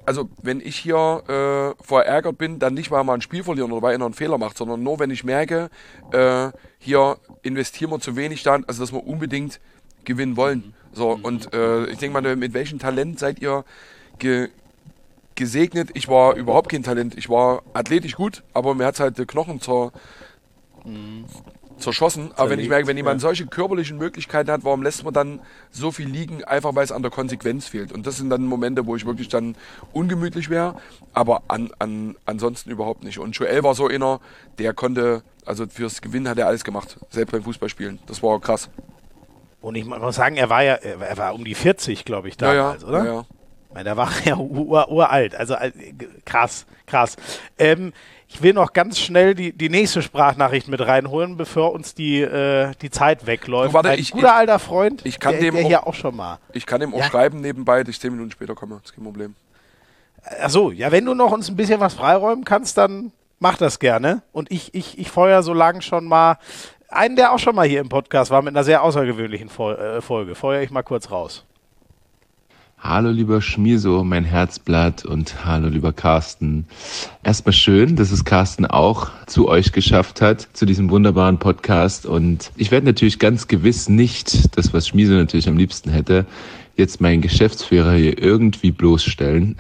also wenn ich hier äh, verärgert bin, dann nicht, weil man ein Spiel verlieren oder weil einer einen Fehler macht, sondern nur, wenn ich merke, äh, hier investieren wir zu wenig da, also dass wir unbedingt gewinnen wollen. So, und äh, ich denke mal, mit welchem Talent seid ihr ge gesegnet? Ich war überhaupt kein Talent. Ich war athletisch gut, aber mir hat es halt die Knochen zur, mhm. zerschossen. Aber wenn ich merke, wenn jemand ja. solche körperlichen Möglichkeiten hat, warum lässt man dann so viel liegen, einfach weil es an der Konsequenz fehlt? Und das sind dann Momente, wo ich wirklich dann ungemütlich wäre, aber an, an, ansonsten überhaupt nicht. Und Joel war so einer, der konnte, also fürs Gewinnen hat er alles gemacht, selbst beim Fußballspielen. Das war krass. Und ich muss sagen, er war ja, er war um die vierzig, glaube ich, damals, ja, ja, oder? Ja, ja. Ich meine, der war ja ur, uralt, also krass, krass. Ähm, ich will noch ganz schnell die, die nächste Sprachnachricht mit reinholen, bevor uns die, äh, die Zeit wegläuft. Du, warte, Ein ich, guter ich, alter Freund, ich kann der, dem der auch, hier auch schon mal. Ich kann ihm auch ja. schreiben nebenbei, dass ich zehn Minuten später komme, das ist kein Problem. Achso, ja, wenn du noch uns ein bisschen was freiräumen kannst, dann mach das gerne. Und ich, ich, ich feuer so lang schon mal einen, der auch schon mal hier im Podcast war, mit einer sehr außergewöhnlichen Folge. Feuer ich mal kurz raus. Hallo lieber Schmieso, mein Herzblatt, und hallo lieber Carsten. Erstmal schön, dass es Carsten auch zu euch geschafft hat, zu diesem wunderbaren Podcast. Und ich werde natürlich ganz gewiss nicht, das was Schmieso natürlich am liebsten hätte, jetzt meinen Geschäftsführer hier irgendwie bloßstellen.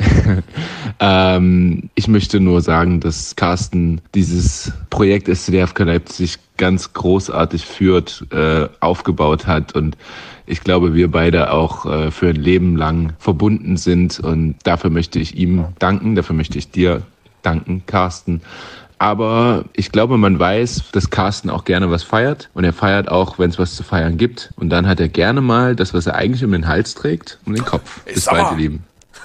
ähm, ich möchte nur sagen, dass Carsten dieses Projekt S C D F K Leipzig ganz großartig führt, äh, aufgebaut hat, und ich glaube, wir beide auch äh, für ein Leben lang verbunden sind, und dafür möchte ich ihm danken, dafür möchte ich dir danken, Carsten. Aber ich glaube, man weiß, dass Carsten auch gerne was feiert, und er feiert auch, wenn es was zu feiern gibt. Und dann hat er gerne mal das, was er eigentlich um den Hals trägt, um den Kopf. Bis bald, ihr Lieben.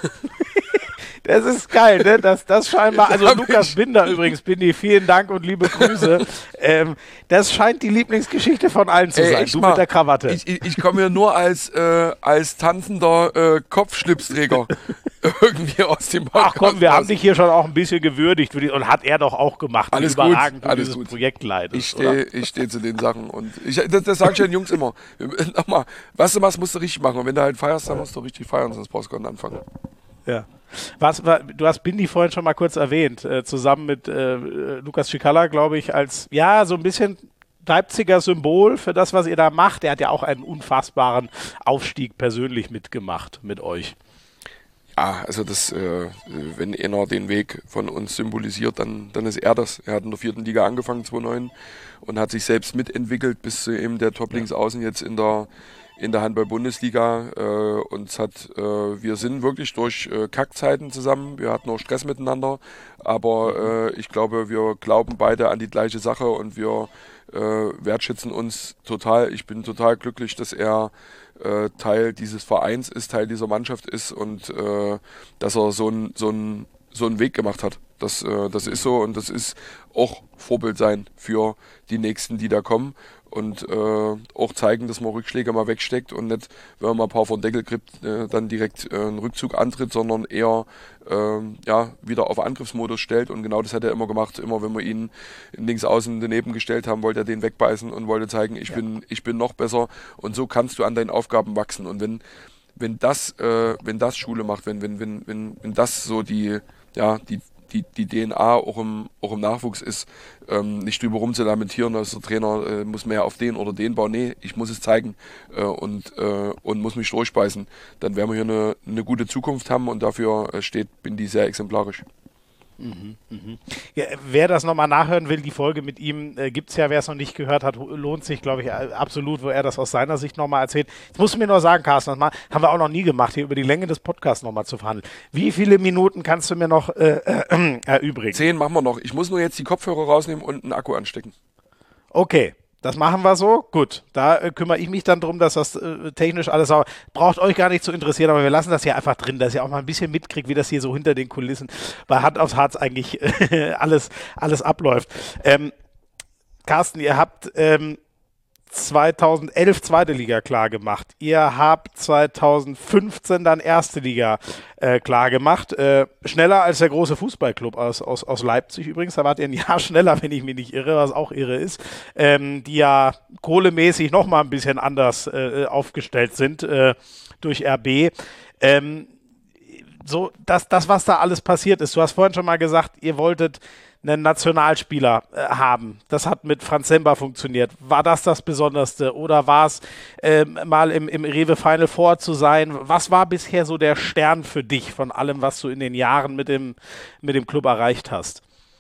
Das ist geil, ne? Das, das scheinbar, also Lukas Binder übrigens, Bindi, vielen Dank und liebe Grüße. ähm, das scheint die Lieblingsgeschichte von allen zu Ey, sein, du mal, mit der Krawatte. Ich, ich, ich komme hier nur als, äh, als tanzender äh, Kopfschlipsträger irgendwie aus dem Podcast. Ach komm, wir raus. haben dich hier schon auch ein bisschen gewürdigt, und hat er doch auch gemacht. Alles überragend, gut, alles dieses gut. Projekt leidest. Ich stehe ich steh zu den Sachen, und ich, das, das sage ich den Jungs immer. Nochmal, was du machst, musst du richtig machen, und wenn du halt feierst, dann musst du richtig feiern, sonst brauchst du gar nicht anfangen. Ja. Was, war, du hast Bindi vorhin schon mal kurz erwähnt, äh, zusammen mit äh, Lukas Cicala, glaube ich, als, ja, so ein bisschen Leipziger Symbol für das, was ihr da macht. Er hat ja auch einen unfassbaren Aufstieg persönlich mitgemacht mit euch. Ja, also das, äh, wenn einer den Weg von uns symbolisiert, dann, dann ist er das. Er hat in der vierten Liga angefangen, zweitausendneun, und hat sich selbst mitentwickelt bis zu eben der Top-Links-Außen jetzt in der in der Handball-Bundesliga, äh, uns hat, äh, wir sind wirklich durch äh, Kackzeiten zusammen, wir hatten auch Stress miteinander, aber äh, ich glaube, wir glauben beide an die gleiche Sache, und wir äh, wertschätzen uns total. Ich bin total glücklich, dass er äh, Teil dieses Vereins ist, Teil dieser Mannschaft ist, und äh, dass er so einen so ein, so einen Weg gemacht hat. Das, äh, das ist so, und das ist auch Vorbild sein für die Nächsten, die da kommen. Und äh, auch zeigen, dass man Rückschläge mal wegsteckt und nicht, wenn man mal ein paar von Deckel kriegt, äh, dann direkt äh, einen Rückzug antritt, sondern eher äh, ja, wieder auf Angriffsmodus stellt. Und genau das hat er immer gemacht. Immer wenn wir ihn links außen daneben gestellt haben, wollte er den wegbeißen und wollte zeigen, ich, ja. bin, ich bin noch besser. Und so kannst du an deinen Aufgaben wachsen. Und wenn, wenn, das, äh, wenn das Schule macht, wenn, wenn, wenn, wenn, wenn das so die, ja, die Die, die D N A auch im, auch im Nachwuchs ist, ähm, nicht drüber rum zu lamentieren, dass der Trainer äh, muss mehr auf den oder den bauen. Nee, ich muss es zeigen äh, und, äh, und muss mich durchbeißen. Dann werden wir hier eine, eine gute Zukunft haben, und dafür äh, steht Bindi sehr exemplarisch. Mhm, mhm. Ja, wer das nochmal nachhören will, die Folge mit ihm äh, gibt es ja, wer es noch nicht gehört hat, lohnt sich, glaube ich, absolut, wo er das aus seiner Sicht nochmal erzählt. Jetzt musst du mir nur sagen, Carsten, das mal, haben wir auch noch nie gemacht, hier über die Länge des Podcasts nochmal zu verhandeln. Wie viele Minuten kannst du mir noch äh, äh, erübrigen? Zehn machen wir noch. Ich muss nur jetzt die Kopfhörer rausnehmen und einen Akku anstecken. Okay. Das machen wir so. Gut, da äh, kümmere ich mich dann drum, dass das äh, technisch alles sauber braucht euch gar nicht zu interessieren, aber wir lassen das hier einfach drin, dass ihr auch mal ein bisschen mitkriegt, wie das hier so hinter den Kulissen bei Hand aufs Harz eigentlich äh, alles, alles abläuft. Ähm, Carsten, ihr habt ähm, zweitausendelf zweite Liga klar gemacht. Ihr habt zweitausendfünfzehn dann erste Liga äh, klar gemacht. Äh, schneller als der große Fußballclub aus, aus, aus Leipzig übrigens. Da wart ihr ein Jahr schneller, wenn ich mich nicht irre, was auch irre ist. Ähm, die ja kohlemäßig nochmal ein bisschen anders äh, aufgestellt sind äh, durch R B. Ähm, so das, das, was da alles passiert ist. Du hast vorhin schon mal gesagt, ihr wolltet einen Nationalspieler äh, haben. Das hat mit Franz Sember funktioniert. War das das Besonderste oder war es äh, mal im, im Rewe Final Four zu sein? Was war bisher so der Stern für dich von allem, was du in den Jahren mit dem, mit dem Club erreicht hast?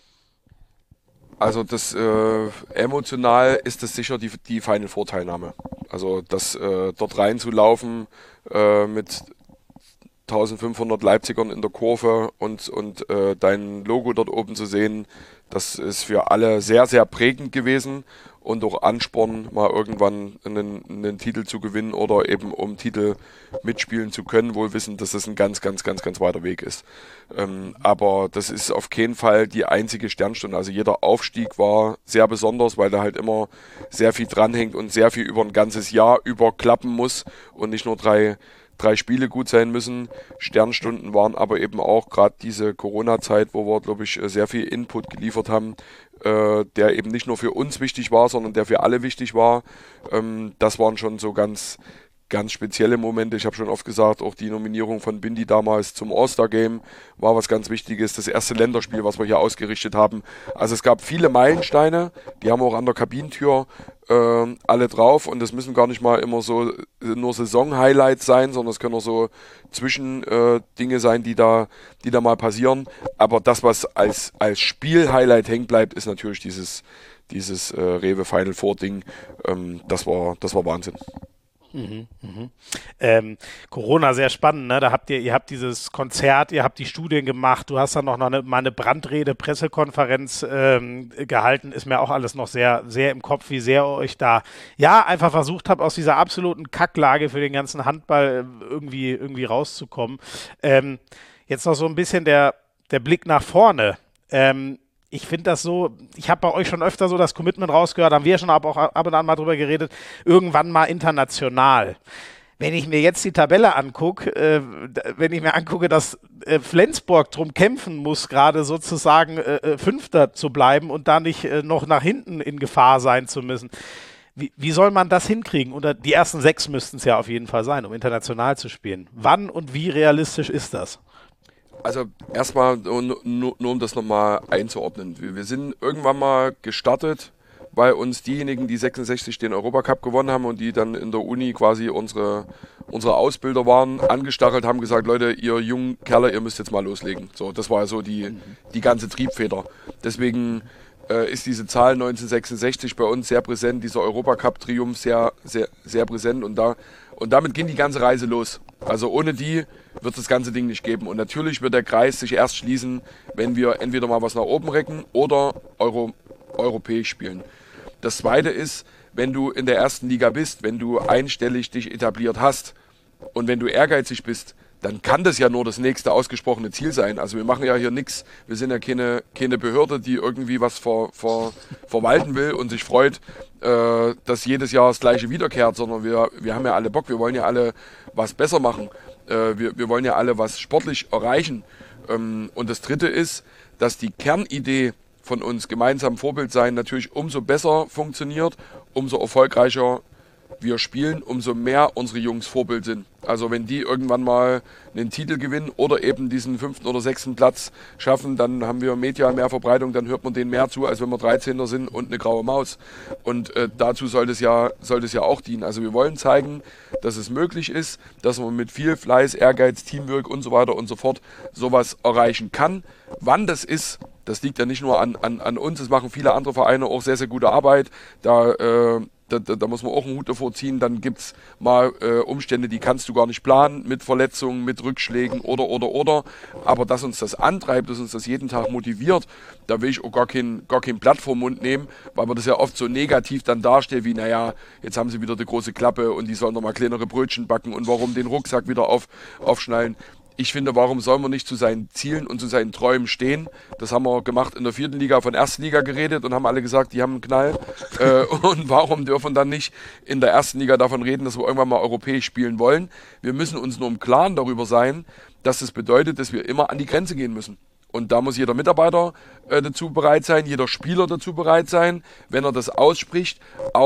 Also das äh, emotional ist das sicher die, die Final Four Teilnahme. Also das äh, dort reinzulaufen äh, mit eintausendfünfhundert Leipzigern in der Kurve und, und äh, dein Logo dort oben zu sehen, das ist für alle sehr, sehr prägend gewesen und auch Ansporn, mal irgendwann einen, einen Titel zu gewinnen oder eben um Titel mitspielen zu können, wohl wissend, dass das ein ganz, ganz, ganz, ganz weiter Weg ist. Ähm, aber das ist auf keinen Fall die einzige Sternstunde. Also jeder Aufstieg war sehr besonders, weil da halt immer sehr viel dranhängt und sehr viel über ein ganzes Jahr überklappen muss und nicht nur drei drei Spiele gut sein müssen. Sternstunden waren aber eben auch gerade diese Corona-Zeit, wo wir, glaube ich, sehr viel Input geliefert haben, äh, der eben nicht nur für uns wichtig war, sondern der für alle wichtig war. Ähm, das waren schon so ganz, ganz spezielle Momente. Ich habe schon oft gesagt, auch die Nominierung von Bindi damals zum All-Star-Game war was ganz Wichtiges. Das erste Länderspiel, was wir hier ausgerichtet haben. Also es gab viele Meilensteine, die haben auch an der Kabinentür äh, alle drauf und das müssen gar nicht mal immer so nur Saison-Highlights sein, sondern es können auch so Zwischendinge äh, sein, die da, die da mal passieren. Aber das, was als, als Spiel-Highlight hängen bleibt, ist natürlich dieses, dieses äh, Rewe Final Four Ding. Ähm, das war, das war Wahnsinn. Mhm, mhm. Ähm, Corona sehr spannend, ne? Da habt ihr, ihr habt dieses Konzert, ihr habt die Studien gemacht, du hast dann noch eine, mal eine Brandrede, Pressekonferenz ähm, gehalten, ist mir auch alles noch sehr, sehr im Kopf, wie sehr ihr euch da, ja, einfach versucht habt, aus dieser absoluten Kacklage für den ganzen Handball irgendwie, irgendwie rauszukommen. Ähm, jetzt noch so ein bisschen der, der Blick nach vorne. Ähm, Ich finde das so, ich habe bei euch schon öfter so das Commitment rausgehört, haben wir schon ab, auch ab und an mal drüber geredet, irgendwann mal international. Wenn ich mir jetzt die Tabelle angucke, äh, wenn ich mir angucke, dass äh, Flensburg drum kämpfen muss, gerade sozusagen äh, Fünfter zu bleiben und da nicht äh, noch nach hinten in Gefahr sein zu müssen. Wie, wie soll man das hinkriegen? Oder die ersten sechs müssten es ja auf jeden Fall sein, um international zu spielen. Wann und wie realistisch ist das? Also erstmal, nur, nur, nur um das nochmal einzuordnen. Wir, wir sind irgendwann mal gestartet, weil uns diejenigen, die sechsundsechzig den Europacup gewonnen haben und die dann in der Uni quasi unsere, unsere Ausbilder waren, angestachelt haben, gesagt, Leute, ihr jungen Kerle, ihr müsst jetzt mal loslegen. So, das war so die, die ganze Triebfeder. Deswegen äh, ist diese Zahl neunzehnhundertsechsundsechzig bei uns sehr präsent, dieser Europacup-Triumph sehr, sehr, sehr präsent und da und damit ging die ganze Reise los. Also ohne die wird es das ganze Ding nicht geben. Und natürlich wird der Kreis sich erst schließen, wenn wir entweder mal was nach oben recken oder Euro, europäisch spielen. Das Zweite ist, wenn du in der ersten Liga bist, wenn du einstellig dich etabliert hast und wenn du ehrgeizig bist, dann kann das ja nur das nächste ausgesprochene Ziel sein. Also wir machen ja hier nichts, wir sind ja keine, keine Behörde, die irgendwie was ver, ver, verwalten will und sich freut, äh, dass jedes Jahr das Gleiche wiederkehrt, sondern wir, wir haben ja alle Bock, wir wollen ja alle was besser machen, äh, wir, wir wollen ja alle was sportlich erreichen. Ähm, und das Dritte ist, dass die Kernidee von uns gemeinsam Vorbild sein natürlich umso besser funktioniert, umso erfolgreicher wir spielen, umso mehr unsere Jungs Vorbild sind. Also wenn die irgendwann mal einen Titel gewinnen oder eben diesen fünften oder sechsten Platz schaffen, dann haben wir medial mehr Verbreitung, dann hört man denen mehr zu, als wenn wir dreizehnter sind und eine graue Maus. Und äh, dazu sollte es ja, sollte es ja auch dienen. Also wir wollen zeigen, dass es möglich ist, dass man mit viel Fleiß, Ehrgeiz, Teamwork und so weiter und so fort sowas erreichen kann. Wann das ist, das liegt ja nicht nur an, an, an uns, es machen viele andere Vereine auch sehr, sehr gute Arbeit. Da äh, Da, da, da muss man auch einen Hut davor ziehen, dann gibt es mal äh, Umstände, die kannst du gar nicht planen, mit Verletzungen, mit Rückschlägen oder, oder, oder. Aber dass uns das antreibt, dass uns das jeden Tag motiviert, da will ich auch gar kein, gar kein Blatt vor den Mund nehmen, weil man das ja oft so negativ dann darstellt, wie, naja, jetzt haben sie wieder die große Klappe und die sollen noch mal kleinere Brötchen backen und warum den Rucksack wieder auf, aufschnallen. Ich finde, warum soll man nicht zu seinen Zielen und zu seinen Träumen stehen? Das haben wir gemacht in der vierten Liga, von ersten Liga geredet und haben alle gesagt, die haben einen Knall. äh, und warum dürfen wir dann nicht in der ersten Liga davon reden, dass wir irgendwann mal europäisch spielen wollen? Wir müssen uns nur im Klaren darüber sein, dass das bedeutet, dass wir immer an die Grenze gehen müssen. Und da muss jeder Mitarbeiter äh, dazu bereit sein, jeder Spieler dazu bereit sein, wenn er das ausspricht, auch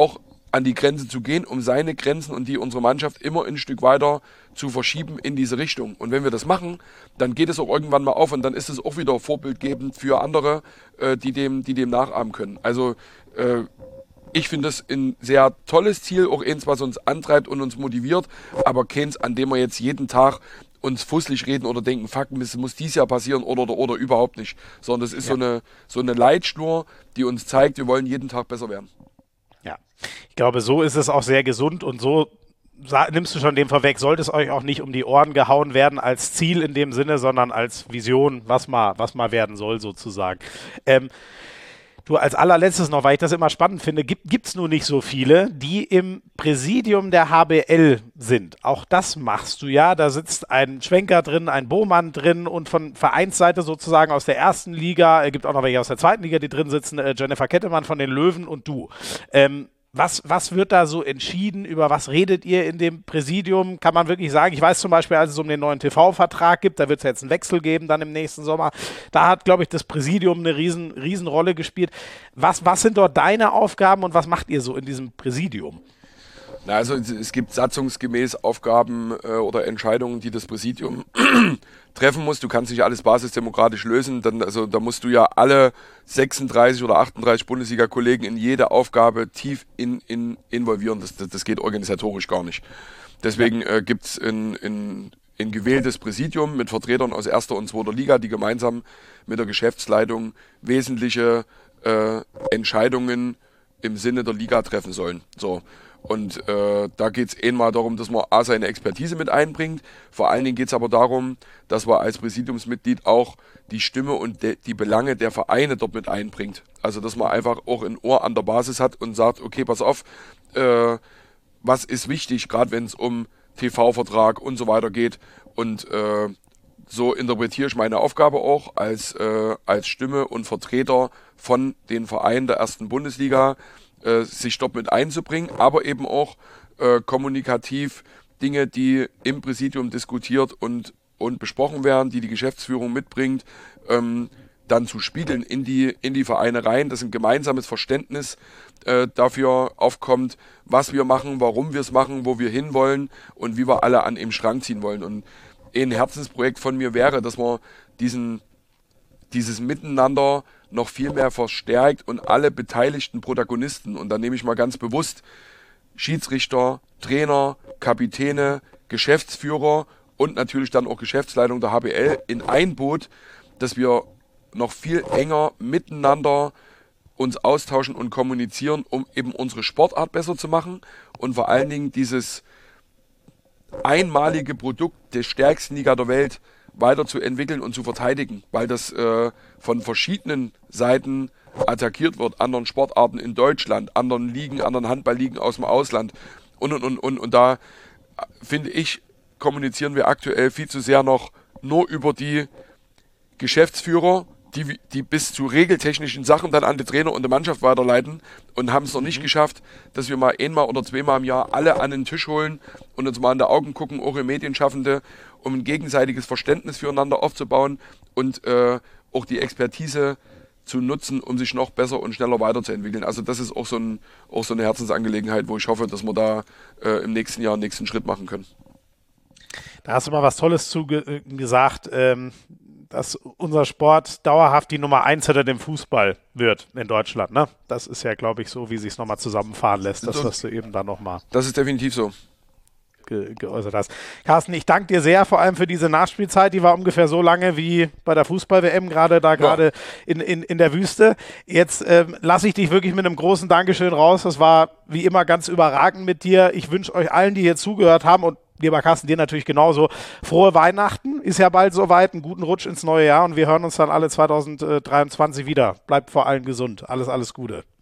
an die Grenze zu gehen, um seine Grenzen und die unserer Mannschaft immer ein Stück weiter zu verschieben in diese Richtung. Und wenn wir das machen, dann geht es auch irgendwann mal auf und dann ist es auch wieder vorbildgebend für andere, äh, die dem, die dem nachahmen können. Also äh, ich finde das ein sehr tolles Ziel, auch eins, was uns antreibt und uns motiviert, aber keins, an dem wir jetzt jeden Tag uns fusselig reden oder denken, fuck, das muss dies Jahr passieren oder, oder, oder überhaupt nicht. Sondern das ist ja. so eine, so eine Leitschnur, die uns zeigt, wir wollen jeden Tag besser werden. Ja, ich glaube, so ist es auch sehr gesund und so nimmst du schon dem vorweg, sollte es euch auch nicht um die Ohren gehauen werden als Ziel in dem Sinne, sondern als Vision, was mal, was mal werden soll sozusagen. Ähm, Du, als allerletztes noch, weil ich das immer spannend finde, gibt es nur nicht so viele, die im Präsidium der H B L sind. Auch das machst du ja. Da sitzt ein Schwenker drin, ein Bohmann drin und von Vereinsseite sozusagen aus der ersten Liga, es gibt auch noch welche aus der zweiten Liga, die drin sitzen, äh, Jennifer Kettemann von den Löwen und du. Ähm, Was, was wird da so entschieden? Über was redet ihr in dem Präsidium? Kann man wirklich sagen, ich weiß zum Beispiel, als es um den neuen T V-Vertrag gibt, da wird es jetzt einen Wechsel geben dann im nächsten Sommer. Da hat, glaube ich, das Präsidium eine riesen, riesen Rolle gespielt. Was, was sind dort deine Aufgaben und was macht ihr so in diesem Präsidium? Na, also es gibt satzungsgemäß Aufgaben äh, oder Entscheidungen, die das Präsidium treffen muss. Du kannst nicht alles basisdemokratisch lösen. Dann, also, da musst du ja alle sechsunddreißig oder achtunddreißig Bundesliga-Kollegen in jede Aufgabe tief in, in, involvieren. Das, das, das geht organisatorisch gar nicht. Deswegen äh, gibt es ein, ein, ein gewähltes Präsidium mit Vertretern aus erster und zweiter Liga, die gemeinsam mit der Geschäftsleitung wesentliche äh, Entscheidungen im Sinne der Liga treffen sollen. So. Und äh, da geht es einmal darum, dass man A, seine Expertise mit einbringt. Vor allen Dingen geht es aber darum, dass man als Präsidiumsmitglied auch die Stimme und de- die Belange der Vereine dort mit einbringt. Also dass man einfach auch ein Ohr an der Basis hat und sagt, okay, pass auf, äh, was ist wichtig, gerade wenn es um T V-Vertrag und so weiter geht. Und äh, so interpretiere ich meine Aufgabe auch als, äh, als Stimme und Vertreter von den Vereinen der ersten Bundesliga, äh, sich dort mit einzubringen, aber eben auch äh, kommunikativ Dinge, die im Präsidium diskutiert und, und besprochen werden, die die Geschäftsführung mitbringt, ähm, dann zu spiegeln in die, in die Vereine rein, dass ein gemeinsames Verständnis äh, dafür aufkommt, was wir machen, warum wir es machen, wo wir hinwollen und wie wir alle an dem Strang ziehen wollen. Und ein Herzensprojekt von mir wäre, dass man diesen, dieses Miteinander noch viel mehr verstärkt und alle beteiligten Protagonisten, und da nehme ich mal ganz bewusst Schiedsrichter, Trainer, Kapitäne, Geschäftsführer und natürlich dann auch Geschäftsleitung der H B L in ein Boot, dass wir noch viel enger miteinander uns austauschen und kommunizieren, um eben unsere Sportart besser zu machen und vor allen Dingen dieses einmalige Produkt der stärksten Liga der Welt weiterzuentwickeln und zu verteidigen, weil das äh, von verschiedenen Seiten attackiert wird, anderen Sportarten in Deutschland, anderen Ligen, anderen Handballligen aus dem Ausland und und und und und da finde ich, kommunizieren wir aktuell viel zu sehr noch nur über die Geschäftsführer, die, die bis zu regeltechnischen Sachen dann an die Trainer und die Mannschaft weiterleiten und haben es noch nicht geschafft, dass wir mal einmal oder zweimal im Jahr alle an den Tisch holen und uns mal in die Augen gucken, auch im Medienschaffende, um ein gegenseitiges Verständnis füreinander aufzubauen und äh, auch die Expertise zu nutzen, um sich noch besser und schneller weiterzuentwickeln. Also das ist auch so, ein, auch so eine Herzensangelegenheit, wo ich hoffe, dass wir da äh, im nächsten Jahr einen nächsten Schritt machen können. Da hast du mal was Tolles zu ge- gesagt, ähm, dass unser Sport dauerhaft die Nummer eins hinter dem Fußball wird in Deutschland. Ne? Das ist ja, glaube ich, so, wie sich es nochmal zusammenfahren lässt, das, was du eben da nochmal Das ist definitiv so. ge- geäußert hast. Carsten, ich danke dir sehr, vor allem für diese Nachspielzeit. Die war ungefähr so lange wie bei der Fußball-W M, gerade da gerade ja. in, in, in der Wüste. Jetzt ähm, lasse ich dich wirklich mit einem großen Dankeschön raus. Das war wie immer ganz überragend mit dir. Ich wünsche euch allen, die hier zugehört haben, und lieber Carsten, dir natürlich genauso, frohe Weihnachten, ist ja bald soweit, einen guten Rutsch ins neue Jahr und wir hören uns dann alle zwanzig dreiundzwanzig wieder. Bleibt vor allem gesund. Alles, alles Gute.